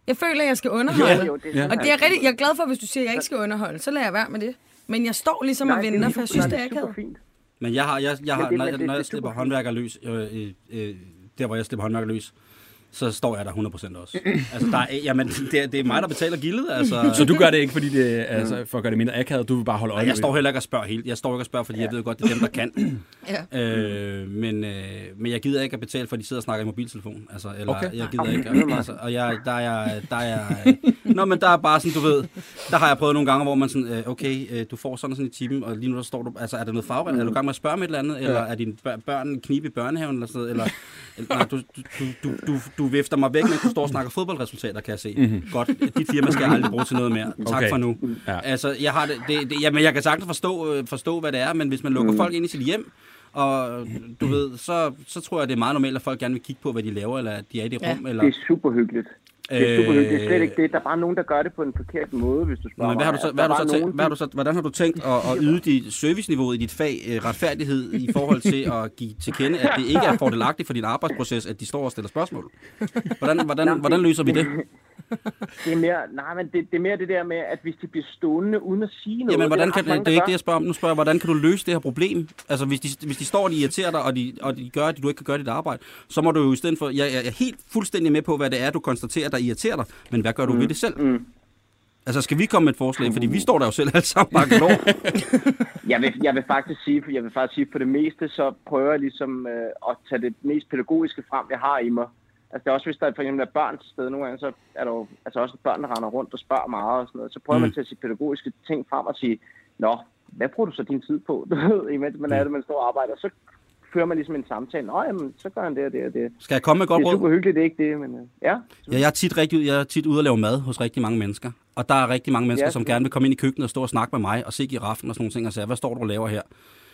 Jeg føler, at jeg skal underholde. Jo, jo, det er Ja. Og det er rigtig, jeg er glad for, hvis du siger, at jeg ikke skal underholde. Så lader jeg være med det. Men jeg står ligesom og venter, for jeg synes, det er super akavet. fint. Men jeg har, jeg, jeg har, Ja, det- når, men jeg, det- når det er jeg slipper super håndværker løs, øh, øh, øh, der hvor jeg slipper håndværker løs, så står jeg der hundrede procent også. Altså, der er, jamen, det, er, det er mig, der betaler gildet, altså. Så du gør det ikke, fordi det, altså, for at gøre det mindre akavet, du vil bare holde øje Og med jeg står heller ikke og spørger helt. Jeg står ikke og spørger, fordi jeg ved godt, det er dem, der kan. Ja. Øh, men, øh, men jeg gider ikke at betale, for de sidder og snakker i mobiltelefon. Altså, eller Okay. jeg gider ikke. Altså, og jeg, der er, der er, nå, men der er bare sådan, du ved, der har jeg prøvet nogle gange, hvor man sådan, øh, okay, øh, du får sådan og sådan i timen, og lige nu der står du, altså er der noget fagret? Er du i gang med at spørge med et eller andet? Eller er dine bør- børn knibe i børnehaven eller sådan noget? Eller, eller nej, du, du, du, du, du vifter mig væk, mens du står og snakker fodboldresultater, kan jeg se. Mm-hmm. Godt, dit firma skal jeg aldrig bruge til noget mere. Tak Okay. for nu. Ja. Altså, jeg har det, det, det jamen, jeg kan sagtens forstå, øh, forstå, hvad det er, men hvis man lukker mm. folk ind i sit hjem, og du ved, så, så tror jeg, det er meget normalt, at folk gerne vil kigge på, hvad de laver, eller at de er i det Ja. rum. Eller, Det er super hyggeligt. Det er super hyggeligt. Det er slet ikke det. Der er bare nogen, der gør det på en forkert måde, hvis du spørger men hvad har du mig. så, Altså, hvad har der du er så bare tænkt, hvad har du så, hvordan har du tænkt at, at yde dit serviceniveau i dit fag øh, retfærdighed i forhold til at give til kende, at det ikke er fordelagtigt for din arbejdsproces, at de står og stiller spørgsmål? Hvordan, hvordan, hvordan løser vi det? Det er mere, nej, men det, det er mere det der med, at hvis de bliver stående uden at sige noget. Jamen, hvordan det er kan, ret mange, det er der ikke det, jeg spørger om. Nu spørger jeg, hvordan kan du løse det her problem? Altså, hvis de, hvis de står og de irriterer dig, og de, og de gør, at du ikke kan gøre dit arbejde, så må du jo i stedet for... Jeg, jeg er helt fuldstændig med på, hvad det er, du konstaterer, der irriterer dig, men hvad gør du mm. ved det selv? Mm. Altså, skal vi komme med et forslag? Fordi vi står der jo selv alle sammen bare klog. Jeg vil, jeg vil faktisk sige, jeg vil faktisk sige, for det meste, så prøver jeg ligesom øh, at tage det mest pædagogiske frem, jeg har i mig. Altså det er også, hvis der for eksempel er børn til stede nogle gange, så er der jo altså også børn, der render rundt og spørger meget og sådan noget. Så prøver mm. man til at sige pædagogiske ting frem og sige, nå, hvad bruger du så din tid på? Du ved, imens man er det, man står og arbejder. Så fører man ligesom en samtale. Nå, jamen, så gør han det og det og det. Skal jeg komme med et godt Det er råd? super hyggeligt, det er ikke det, men øh, ja. Ja, jeg er tit, rigtig, jeg er tit ude at lave mad hos rigtig mange mennesker. Og der er rigtig mange mennesker, Ja, som det- gerne vil komme ind i køkkenet og stå og snakke med mig og se giraffen og sådan nogle ting og sige, hvad står du og laver her?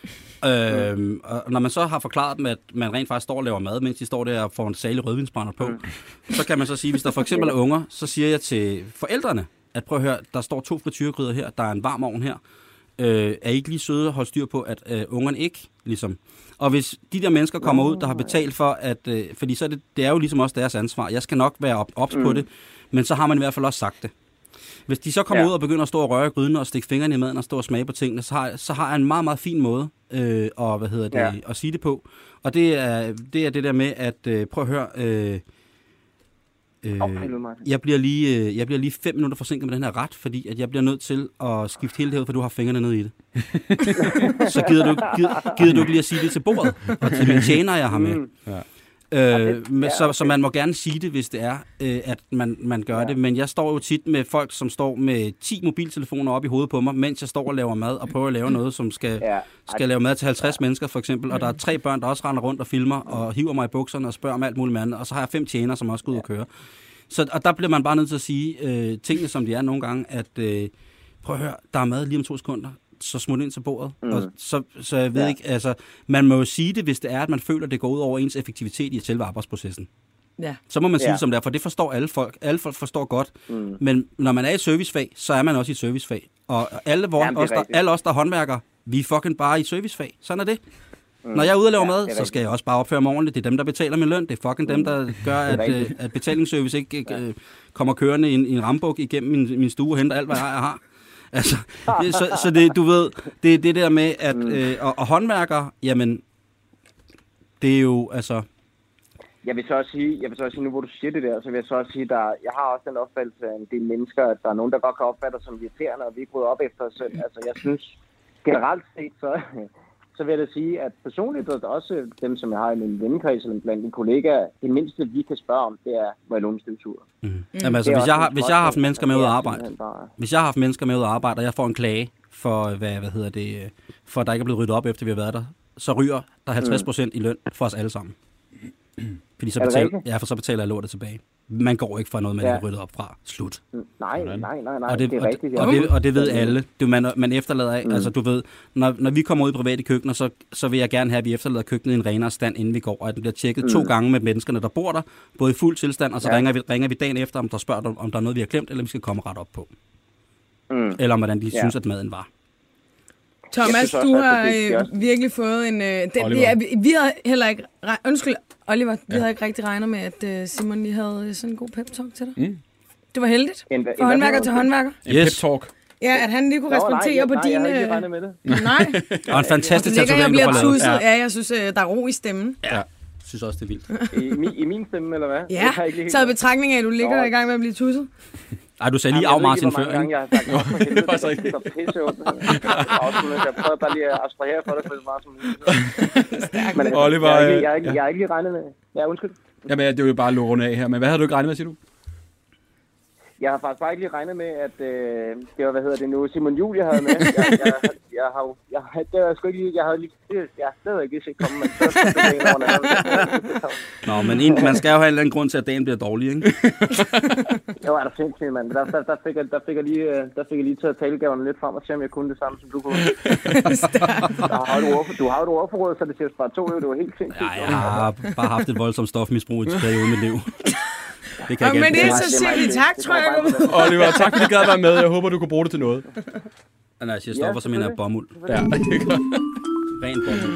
Øhm, og når man så har forklaret dem, at man rent faktisk står og laver mad, mens de står der og får en salig rødvinsbrænder på, mm. så kan man så sige, hvis der for eksempel er unger, så siger jeg til forældrene, at prøv at høre, der står to frityregryder her, der er en varm ovn her. Øh, er I ikke lige søde at holde styr på, at øh, ungerne ikke, ligesom... Og hvis de der mennesker kommer ud, der har betalt for, at... Øh, fordi så er det, det er jo ligesom også deres ansvar. Jeg skal nok være op, ops mm. på det, men så har man i hvert fald også sagt det. Hvis de så kommer ja. ud og begynder at stå og røre i gryden og stikke fingrene i maden og stå og smage på tingene, så har, så har jeg en meget, meget fin måde øh, og, hvad hedder det, ja. at sige det på. Og det er det, er det der med, at øh, prøv at høre... Øh, øh, jeg, bliver lige, øh, jeg bliver lige fem minutter forsinket med den her ret, fordi at jeg bliver nødt til at skifte hele det her, for du har fingrene nede i det. Så gider du, gider, gider du ikke lige at sige det til bordet og til mine tjener, jeg har med. Mm. Ja. Øh, men, så, så man må gerne sige det, hvis det er, øh, at man, man gør ja. det. Men jeg står jo tit med folk, som står med ti mobiltelefoner op i hovedet på mig, mens jeg står og laver mad og prøver at lave noget, som skal, ja. skal lave mad til halvtreds ja. mennesker for eksempel. Og der er tre børn, der også render rundt og filmer og hiver mig i bukserne og spørger om alt muligt andet. Og så har jeg fem tjener, som også går ud og kører. Så, og der bliver man bare nødt til at sige øh, tingene, som de er nogle gange, at øh, prøv at høre, der er mad lige om to sekunder. Så smut ind til bordet. Mm. Og så, så jeg ved ja. ikke, altså, man må jo sige det, hvis det er, at man føler, at det går ud over ens effektivitet i selve arbejdsprocessen. Ja. Så må man sige ja. det som det er, for det forstår alle folk. Alle folk forstår godt. Mm. Men når man er i et servicefag, så er man også i et servicefag. Og alle, hvor, Jamen, os, der, alle os, der er håndværkere, vi er fucking bare i et servicefag. Sådan er det. Mm. Når jeg er ude og lave ja, mad, så skal jeg også bare opføre mig ordentligt. Det er dem, der betaler min løn. Det er fucking mm. dem, der gør, at, øh, at betalingsservice ikke ja. øh, kommer kørende i en, i en rambuk igennem min, min stue og henter alt, hvad jeg har. Altså, det, så, så det, du ved, det er det der med, at mm. øh, og, og håndværkere, jamen, det er jo, altså... Jeg vil så også sige, jeg vil så også sige, nu hvor du siger det der, så vil jeg så også sige, der, jeg har også den opfattelse af en del mennesker, at der er nogen, der godt kan opfatte os som irriterende, og vi ikke bryder op efter os selv. Altså, jeg synes generelt set, så, så vil jeg da sige, at personligt, og også dem, som jeg har i min vennekreds, eller blandt mine kollegaer, det mindste, vi kan spørge om, det er, må jeg låne støvsuger. Mm. Mm. Jamen, altså, hvis jeg, har, hvis jeg har haft mennesker med ud at arbejde, hvis jeg har haft mennesker med ud at arbejde, og jeg får en klage for, hvad, hvad hedder det, for at der ikke er blevet ryddet op, efter vi har været der, så ryger der halvtreds procent mm. i løn for os alle sammen. Fordi så betaler, ja, for så betaler jeg lortet tilbage. Man går ikke fra noget, man ja. ikke ryddet op fra. Slut. Nej, nej, nej, nej. Og det, det er og, rigtigt. Og, det, og det ved alle. Det, man, man efterlader af. Mm. Altså, du ved, når, når vi kommer ud i private køkkener, så, så vil jeg gerne have, at vi efterlader køkkenet i en renere stand, inden vi går. Og at den bliver tjekket mm. to gange med menneskerne, der bor der. Både i fuld tilstand, og så ja. ringer, vi, ringer vi dagen efter, om der spørger, om der er noget, vi har glemt, eller vi skal komme ret op på. Mm. Eller om hvordan de ja. synes, at maden var. Thomas, også, du har det, øh, virkelig fået en... Øh, det, ja, vi, vi havde heller ikke... Undskyld, Oliver, vi ja. havde ikke rigtig regnet med, at uh, Simon lige havde sådan en god pep-talk til dig. Mm. Det var heldigt. En, For håndværker til håndværker. En Yes. pep-talk. Ja, at han lige kunne Nå, respektere nej, på nej, dine... jeg havde ikke regnet med det. Nej. Og en fantastisk Det ligger jeg tatovering, du bliver har lavet. tusset. Ja. Ja, jeg synes, øh, der er ro i stemmen. Ja, jeg synes også, det er vildt. I, min, I min stemme, eller hvad? Ja, Jeg har ikke lige helt- taget betragtning af, at du ligger Nå. i gang med at blive tusset. Ej, du sagde lige Jamen, af jeg ved ikke, Martin hvor mange før, gange ikke? jeg har sagt, "Nå, for helvede, Det er faktisk det er så pisse ondt." Jeg prøver bare lige at abstrahere for det, for det er meget som muligt. Men altså, Oliver, jeg, har ikke, øh, jeg, har ikke, ja. jeg har ikke lige regnet med... Ja, undskyld. Jamen, det er jo bare at runde af her. Men hvad havde du ikke regnet med, siger du? Jeg har faktisk bare ikke lige regnet med, at øh, det var, hvad hedder det nu, Simon Juhl, jeg havde med. Jeg, jeg, jeg har jo... Jeg, det var sgu ikke lige... Jeg havde lige... Det, ja, det havde jeg ikke lige set komme, men så det er en over en anden. Nå, men en, man skal jo have en eller anden grund til, at dagen bliver dårlig, ikke? Det var da sindssygt, mand. Der, der, der, fik jeg, der, fik jeg lige, øh, der fik jeg lige taget talegaverne lidt frem og se, om jeg kunne det samme, som du kunne. Der har du, ord, du har jo et ordforråd, så det siger fra to, det var helt sindssygt. Ja, jeg har bare haft et voldsomt stofmisbrug i et periode i mit liv. Det kan Og jeg med ikke det, anbefale. så siger vi tak, tror jeg. Oliver, tak fordi du gad være med. Jeg håber, du kunne bruge det til noget. Nej, jeg siger stoffer, så mener jeg bomuld. Ja, det er godt. Ren bomuld.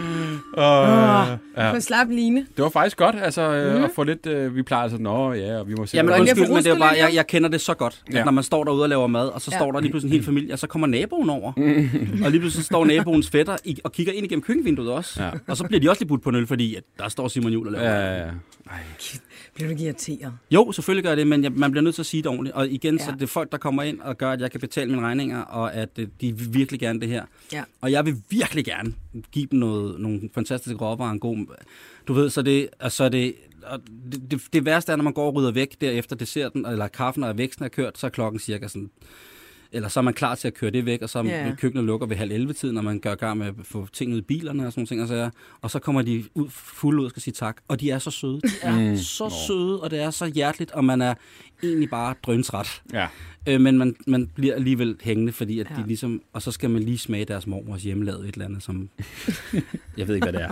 Og, ja. På slap line. Det var faktisk godt, altså, øh, at få lidt... Øh, vi plejer altså, nå ja, og vi må se... Jamen lige at få undskyld, men det er rusket bare, lidt, jeg, ja. jeg kender det så godt, at Ja. når man står derude og laver mad, og så Ja. står der lige pludselig en hel familie, og så kommer naboen over. Og lige pludselig står naboens fætter i, og kigger ind igennem køkkenvinduet også. Ja. Og så bliver de også lige budt på en øl, fordi at der står Simon Juhl og laver mad. Ja, ja, ja. Bliver du ikke irriteret? Jo, selvfølgelig gør jeg det, men jeg, man bliver nødt til at sige det ordentligt. Og igen, ja. så Ja. det er folk, der kommer ind og gør, at jeg kan betale mine regninger, og at øh, de vil virkelig gerne det her. Ja. Og jeg vil virkelig gerne give dem noget, nogle fantastiske råvarer, en god... Du ved, så det... Altså, så det og det, det, det værste er, når man går og rydder væk derefter desserten, eller kaffen og væksten er kørt, så er klokken cirka sådan... Eller så er man klar til at køre det væk, og så Ja. yeah. køkkenet lukker ved halv elleve tid, når man gør gang med at få ting ud i bilerne og sådan nogle ting. Og så, og så kommer de ud, fulde ud og skal sige tak. Og de er så søde. De er Mm. så Nå. søde, og det er så hjerteligt, og man er egentlig bare drøntræt. Ja. Øh, men man, man bliver alligevel hængende, fordi at Ja. de ligesom... Og så skal man lige smage deres mormors hjemmelavede et eller andet, som... Jeg ved ikke, hvad det er.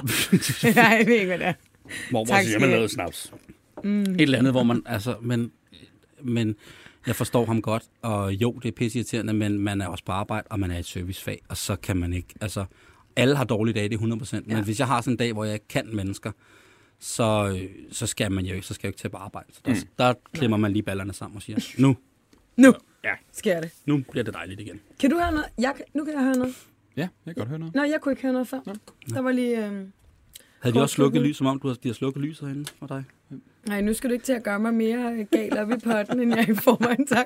Nej, jeg ved ikke, hvad det er. Mormors Tak skal hjemmelavede I snaps. Mm. Et eller andet, hvor man... Altså, men, men jeg forstår ham godt, og jo, det er pisseirriterende, men man er også på arbejde, og man er i et servicefag, og så kan man ikke... Altså, alle har dårlige dage, det er hundrede procent. Men Ja. hvis jeg har sådan en dag, hvor jeg ikke kan mennesker, så, øh, så skal man jo ikke, så skal jeg jo ikke til på arbejde. Så der, mm. der klemmer man lige ballerne sammen og siger, nu, Nu Ja. sker det. nu bliver det dejligt igen. Kan du høre noget? Jeg, kan- nu kan jeg høre noget. Ja, jeg kan godt høre noget. Nå, jeg kunne ikke høre noget før. Der var lige... Øh... Havde de Kort også slukket slukket. lys, som om du har, de har slukket lyset herinde for dig? Nej, nu skal du ikke til at gøre mig mere gal op i potten, end jeg i forvejen, tak.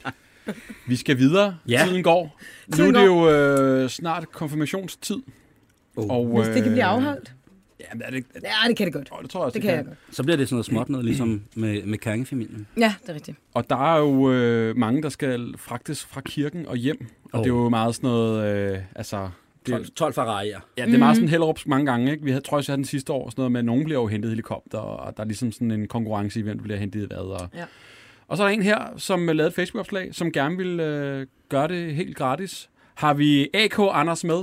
Vi skal videre. Ja. Tiden går. Tiden Nu er det jo øh, snart konfirmationstid. Oh. Og, Hvis det kan blive afholdt. Ja, men er det, Ja, det kan det godt. oh, det tror jeg også, Det kan jeg godt. Så bliver det sådan noget småt noget, ligesom med, med kærngefamilien. Ja, det er rigtigt. Og der er jo øh, mange, der skal fragtes fra kirken og hjem. Og Oh. det er jo meget sådan noget... Øh, altså, det, tolv Ferrari'er. ja, det er meget sådan Hellerups mange gange. Ikke? Vi havde, tror jeg, jeg havde den sidste år sådan noget med, at nogen bliver jo hentet i helikopter, og der er ligesom sådan en konkurrence i, hvem der bliver hentet i hvad. Og, Ja. og så er der en her, som lavede et Facebook-opslag, som gerne vil øh, gøre det helt gratis. Har vi A K Anders med?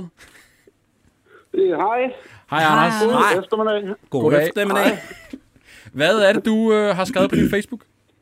Hej. Hej, Anders. God Hej. eftermiddag. God Goddag. eftermiddag. Hvad er det, du øh, har skrevet på din Facebook?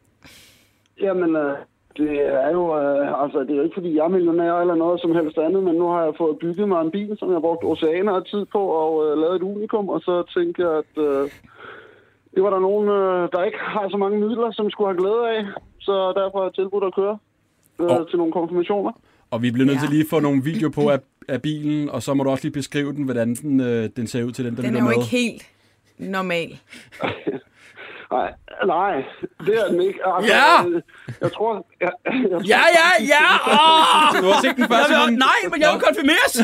Jamen, øh, det er jo, øh, altså, det er jo ikke fordi, jeg er millionær eller noget som helst andet, men nu har jeg fået bygget mig en bil, som jeg har brugt oceaner af tid på, og øh, lavet et unikum, og så tænkte jeg, at øh, det var der nogen, øh, der ikke har så mange midler, som skulle have glæde af, så derfor har jeg tilbudt at køre øh, Og- til nogle konfirmationer. Og vi bliver nødt til Ja. lige at få nogle videoer på af, af bilen, og så må du også lige beskrive den, hvordan den, øh, den ser ud til den, der Den er lytter jo med. ikke helt normal. Nej, nej, det er den ikke. Altså, Ja! øh, Jeg tror... Jeg, jeg tror Ja, ja, ja! Oh! Du har set den første. Jeg vil, nej, men jeg vil konfirmeres!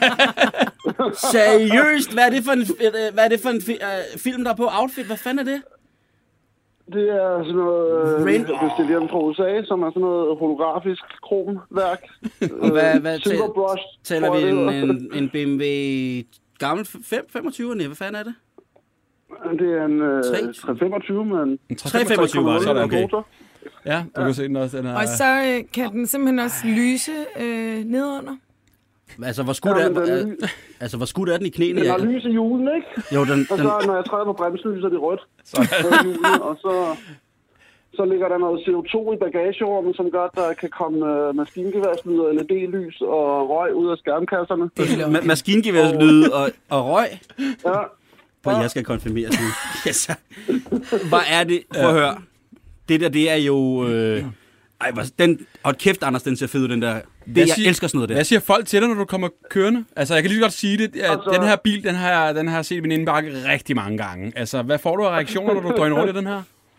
Seriøst, hvad er det for en, øh, hvad er det for en fi, uh, film, der er på outfit? Hvad fanden er det? Det er sådan noget, øh, Rainbow. hvis det er hjemme fra U S A, som er sådan noget holografisk kromværk. Og hvad, hvad Silver tæ- brush, taler tror vi jeg, en, det hedder. en, en B M W gammel fem femogtyve? Nej, hvad fanden er det? Det er en øh, Tre- tre femogtyve, men... tre femogtyve var det, sådan, okay. okay. Ja, du kan se den også. Den er, Og så øh, kan den simpelthen også lyse øh, nedunder. Altså, hvor skudt Ja, er, men den- øh, altså, hvor skudt er den i knæene? Den har Jeg- lys i julen, ikke? Jo, den, Og den, så når jeg træder på bremsen, så er det rødt. Rødt i julen, og så... Så ligger der noget C O to i bagagerummet, som gør, at der kan komme øh, maskingeværslyde og L E D-lys og røg ud af skærmkasserne. ma- maskingeværslyde og, og røg. Ja. For jeg skal konfirmeres nu. Yes. Hvad er det? Prøv at høre. det der, det er jo... Øh, ej, den, hold kæft, Anders, den ser fed ud, den der. Det, jeg siger, elsker sådan noget der. Hvad siger folk til dig, når du kommer kørende? Altså, jeg kan lige godt sige det. At altså, den her bil, den har, den har jeg set i min indbakke rigtig mange gange. Altså, hvad får du af reaktioner, når du drøner rundt i den her?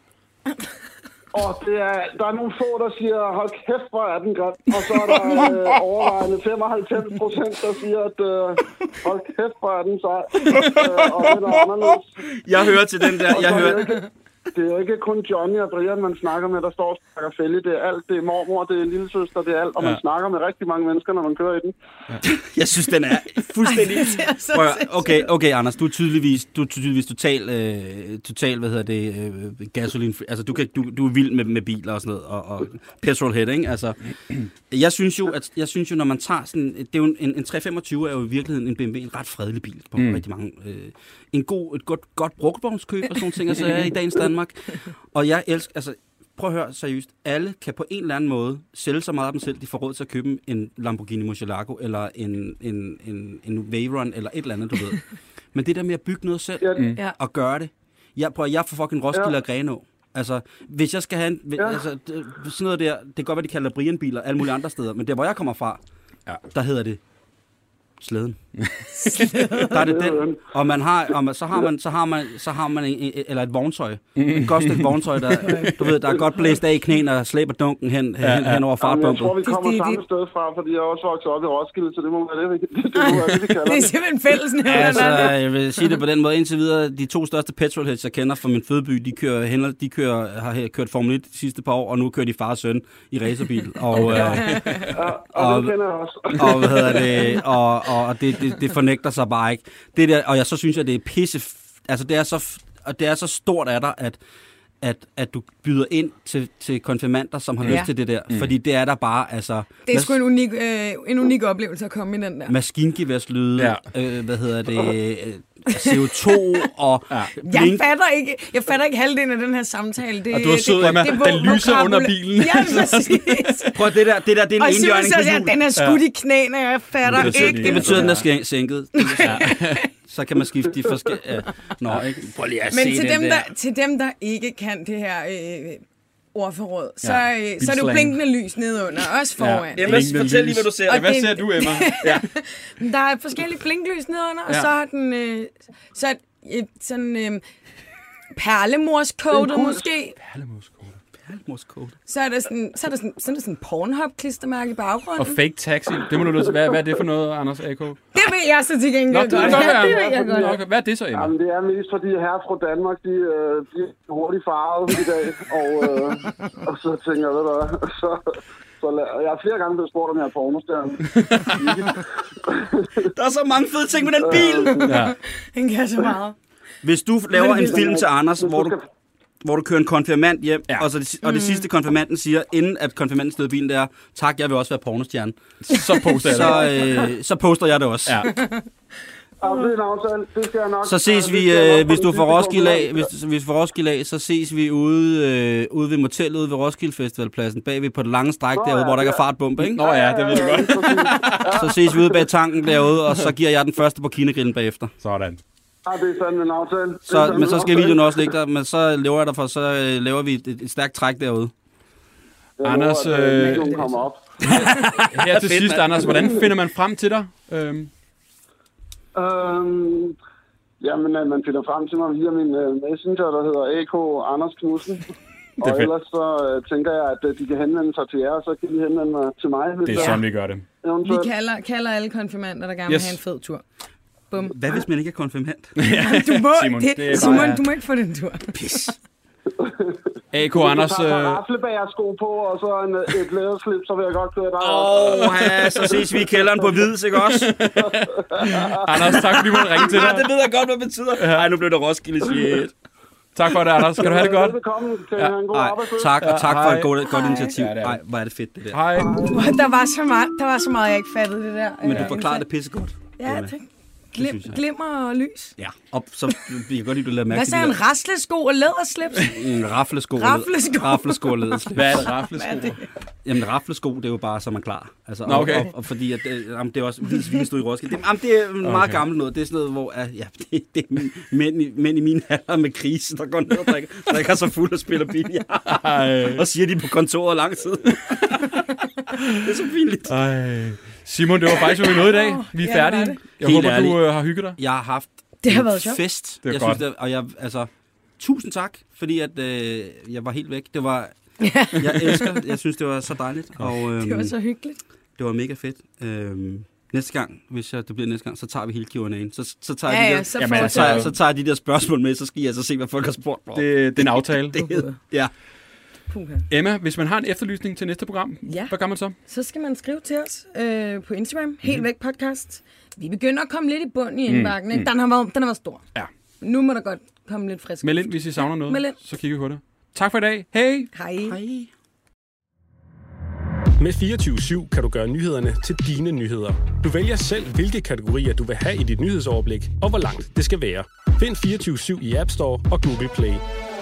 Og det er, der er nogle få, der siger, hold kæft, hvor er den grim. Og så er der øh, overvejende femoghalvfems procent, der siger, at øh, hold kæft, hvor er den sej. Øh, og den er anderledes. Jeg hører til den der. Jeg hører... Det er jo ikke kun Johnny og Brian, man snakker med, der står og snakker fælde. Det er alt. Det er mormor, det er lillesøster, det er alt. Og man ja. snakker med rigtig mange mennesker, når man kører i den. Ja. Jeg synes, den er fuldstændig... Ej, okay, okay, Anders, du er tydeligvis, du er tydeligvis total, øh, total, hvad hedder det, øh, gasolin... Altså, du, kan, du, du er vild med, med biler og sådan noget, og, og petrolhead, ikke? Altså, jeg synes jo, at jeg synes jo, når man tager sådan... Det er jo en, en tre femogtyve er jo i virkeligheden en B M W, en ret fredelig bil på mm. rigtig mange... Øh, en god, et godt, godt brugtvognskøb og sådan ting, altså i dagens Danmark. Og jeg elsker, altså prøv at høre seriøst, alle kan på en eller anden måde sælge så meget af dem selv, de får råd til at købe en Lamborghini Murcielago, eller en, en, en, en Veyron, eller et eller andet, du ved. Men det der med at bygge noget selv, mm. og gøre det, jeg, prøv, jeg får fucking Roskilde ja. og Grenaa. Altså, hvis jeg skal have en, ja. altså, sådan noget der, det kan godt være, de kalder Brian-biler alle mulige andre steder, men der, hvor jeg kommer fra, ja. der hedder det Slæden. Der er det den. Og man har, og man, så har man, så har man, så har man en, eller et vogntøj. Et godt stykke vogntøj, der, du ved, der er godt blæst af i knæene og slæber dunken hen, ja, hen, hen over fartbumpet. Jeg tror, vi kommer de, de, samme sted fra, fordi jeg er også vokset op i Roskilde, så det må være det, det, det, må være det vi kalder. Det er simpelthen fælles. Altså, jeg vil sige det på den måde. Indtil videre, de to største petrolheads, jeg kender fra min fødeby, de kører hen, de kører, har kørt Formel et de sidste par år, og nu kører de far og søn i racerbil. Og, øh, ja, og, og det kender jeg også. Og hvad hedder det, og, og det, det, det fornægter sig bare ikke. Det der, og jeg så synes, at det er pisse... Altså, det er så, og det er så stort af dig, at, at, at du byder ind til, til konfirmander, som har ja. lyst til det der. Mm. Fordi det er der bare, altså... Det er sgu en unik, øh, en unik oplevelse at komme i den der. Maskingeværslyde, ja. øh, hvad hedder det... C O to og... Ja. Jeg fatter ikke, jeg fatter ikke halvdelen af den her samtale. Det, og du er sød, Emma. Den lyser under bilen. Ja, præcis. Prøv det der, det der, det er en indjørning. Og så den er skudt ja. i knæene, jeg fatter det betyder, ikke. Det betyder, at den er skænket. Ja. Så kan man skifte de forskellige... Ja. Nå, ikke? Prøv lige at Men se til dem, der. der, til dem, der ikke kan det her... Øh, ordforråd, så, ja, så er det jo blinkende lys nedenunder, også foran. Ja, Emma, fortæl lige, hvad du ser. Ja, hvad ser du, Emma? Ja. Der er forskellige blinklys nedenunder, ja. og så har den øh, så et sådan øh, perlemorskodet måske. Perlemorskodet. Perlemorskodet. Så er der sådan, så er der sådan, så er der sådan Pornhub-klistermærke i baggrunden. Og fake taxi. Det må du løse. Hvad, hvad er det for noget, Anders A K? Det ved jeg så til gengæld. Nå, det, godt. Ja, det ved jeg godt. godt. Hvad er det så, Emma? Jamen, det er mest fordi her fra Danmark, de, de er hurtigt farvet i dag. Og, øh, og så tænker jeg, ved du hvad, så... Så jeg har flere gange blevet spurgt, om jeg er pornostjerne. Der er så mange fede ting med den bil. Ja. Den kan så meget. Hvis du laver en film til Anders, hvor du, hvor du kører en konfirmand hjem, ja. og, så det, og det sidste konfirmanden siger, inden at konfirmanden støder bilen, det er, tak, jeg vil også være pornostjerne. Så poster jeg så, øh, så poster jeg det også. Ja. Så ses vi, øh, hvis du får Roskilde af, hvis, hvis du får Roskilde af, så ses vi ude, øh, ude ved motellet, ude ved Roskilde Festivalpladsen, bagved på det lange stræk derude, ja, hvor der ikke er fartbombe, ikke? Nå ja, det ved du godt. Så ses vi ude bag tanken derude, og så giver jeg den første på Kinegrillen bagefter. Sådan. Ja, det er fandme en aftale. Så, men så skal videoen også ligge der, men så laver jeg derfor, så øh, laver vi et, et stærkt træk derude. Jeg Anders, lover, at, øh, kommer op. her til sidst, Anders, hvordan finder man frem til dig? Øhm. Øhm, jamen, man finder frem til mig via min uh, messenger, der hedder A K Anders Knudsen. Og ellers så uh, tænker jeg, at uh, de kan henvende sig til jer, og så kan de henvende mig til mig. Det er sådan, vi gør det. Vi kalder, kalder alle konfirmander, der gerne yes. vil have en fed tur. Bum. Hvad hvis man ikke er konfirmant? Du må, Simon, det, det er Simon bare... du må ikke få den tur. Pis. A K Anders... Hvis du tager raflebægersko på, og så en, et læderslip, så vil jeg godt køre dig. Åh, oh, ja, så ses vi i kælderen på Hvids, ikke også? Anders, tak fordi du måtte ringe til dig. Ja, det ved jeg godt, hvad det betyder. Ja. Ej, nu blev det Roskilde shit. Tak for det, Anders. Skal du have det godt? Velkommen til ja. en god Ej, tak, og tak ja, for et godt, godt initiativ. Ja, Ej, hvor er det fedt, det der. Hej. Der var så meget, der var så meget jeg ikke fattede det der. Men du forklarede det pissegodt. Ja, tak. Glim, glimmer og lys. Ja, og så vi kan godt lide, du lader mærke Hvad til sagde de han? Raslesko og læderslips? der- Mm, raflesko. Raflesko. Raflesko og læderslips. Hvad er det, raflesko? Hvad er det? Jamen, raflesko, det er jo bare, så man klar. Altså, Nå, okay. og, og, og, fordi at, øh, jamen, det er også hvids vinstød i Roskilde. Det, jamen, det er meget Okay. gammelt noget. Det er sådan noget, hvor uh, ja, det, det er mænd, i- mænd i min alder med krise, der går ned og drikker, drikker sig fuld og spiller billiard. Og siger de på kontoret lang tid. Det er så pinligt. Ej. Simon, det var faktisk, hvad vi nåede i dag. Vi er Ja, det var færdige. det. Jeg Helt håber, ærligt. du øh, har hygget dig. Jeg har haft Det har en været sjovt. fest. Det er jeg godt. Synes, det, og jeg, altså, tusind tak, fordi at, øh, jeg var helt væk. Det var, jeg elsker, jeg synes, det var så dejligt. Og, øhm, Det var så hyggeligt. det var mega fedt. Øhm, næste gang, hvis jeg, det bliver næste gang, så tager vi hele Q and A'en. Så, så tager Ja, jeg de ja, der, så Jamen, får altså, så, tager, jeg- så tager jeg de der spørgsmål med, så skal jeg altså se, hvad folk har spurgt mig om. Det, det er en aftale. Det, ja. Puha. Emma, hvis man har en efterlysning til næste program, Ja. hvad gør man så? Så skal man skrive til os øh, på Instagram. Helt væk podcast. Vi begynder at komme lidt i bund i indbakken. Mm. Den, har været, den har været stor. Ja. Nu må der godt komme lidt frisk. Meld ind, hvis I savner noget. Meld ind. Så kigger vi på det. Tak for i dag. Hej! Hej. Hej. Med fireogtyve syv kan du gøre nyhederne til dine nyheder. Du vælger selv, hvilke kategorier du vil have i dit nyhedsoverblik, og hvor langt det skal være. Find fireogtyve syv i App Store og Google Play.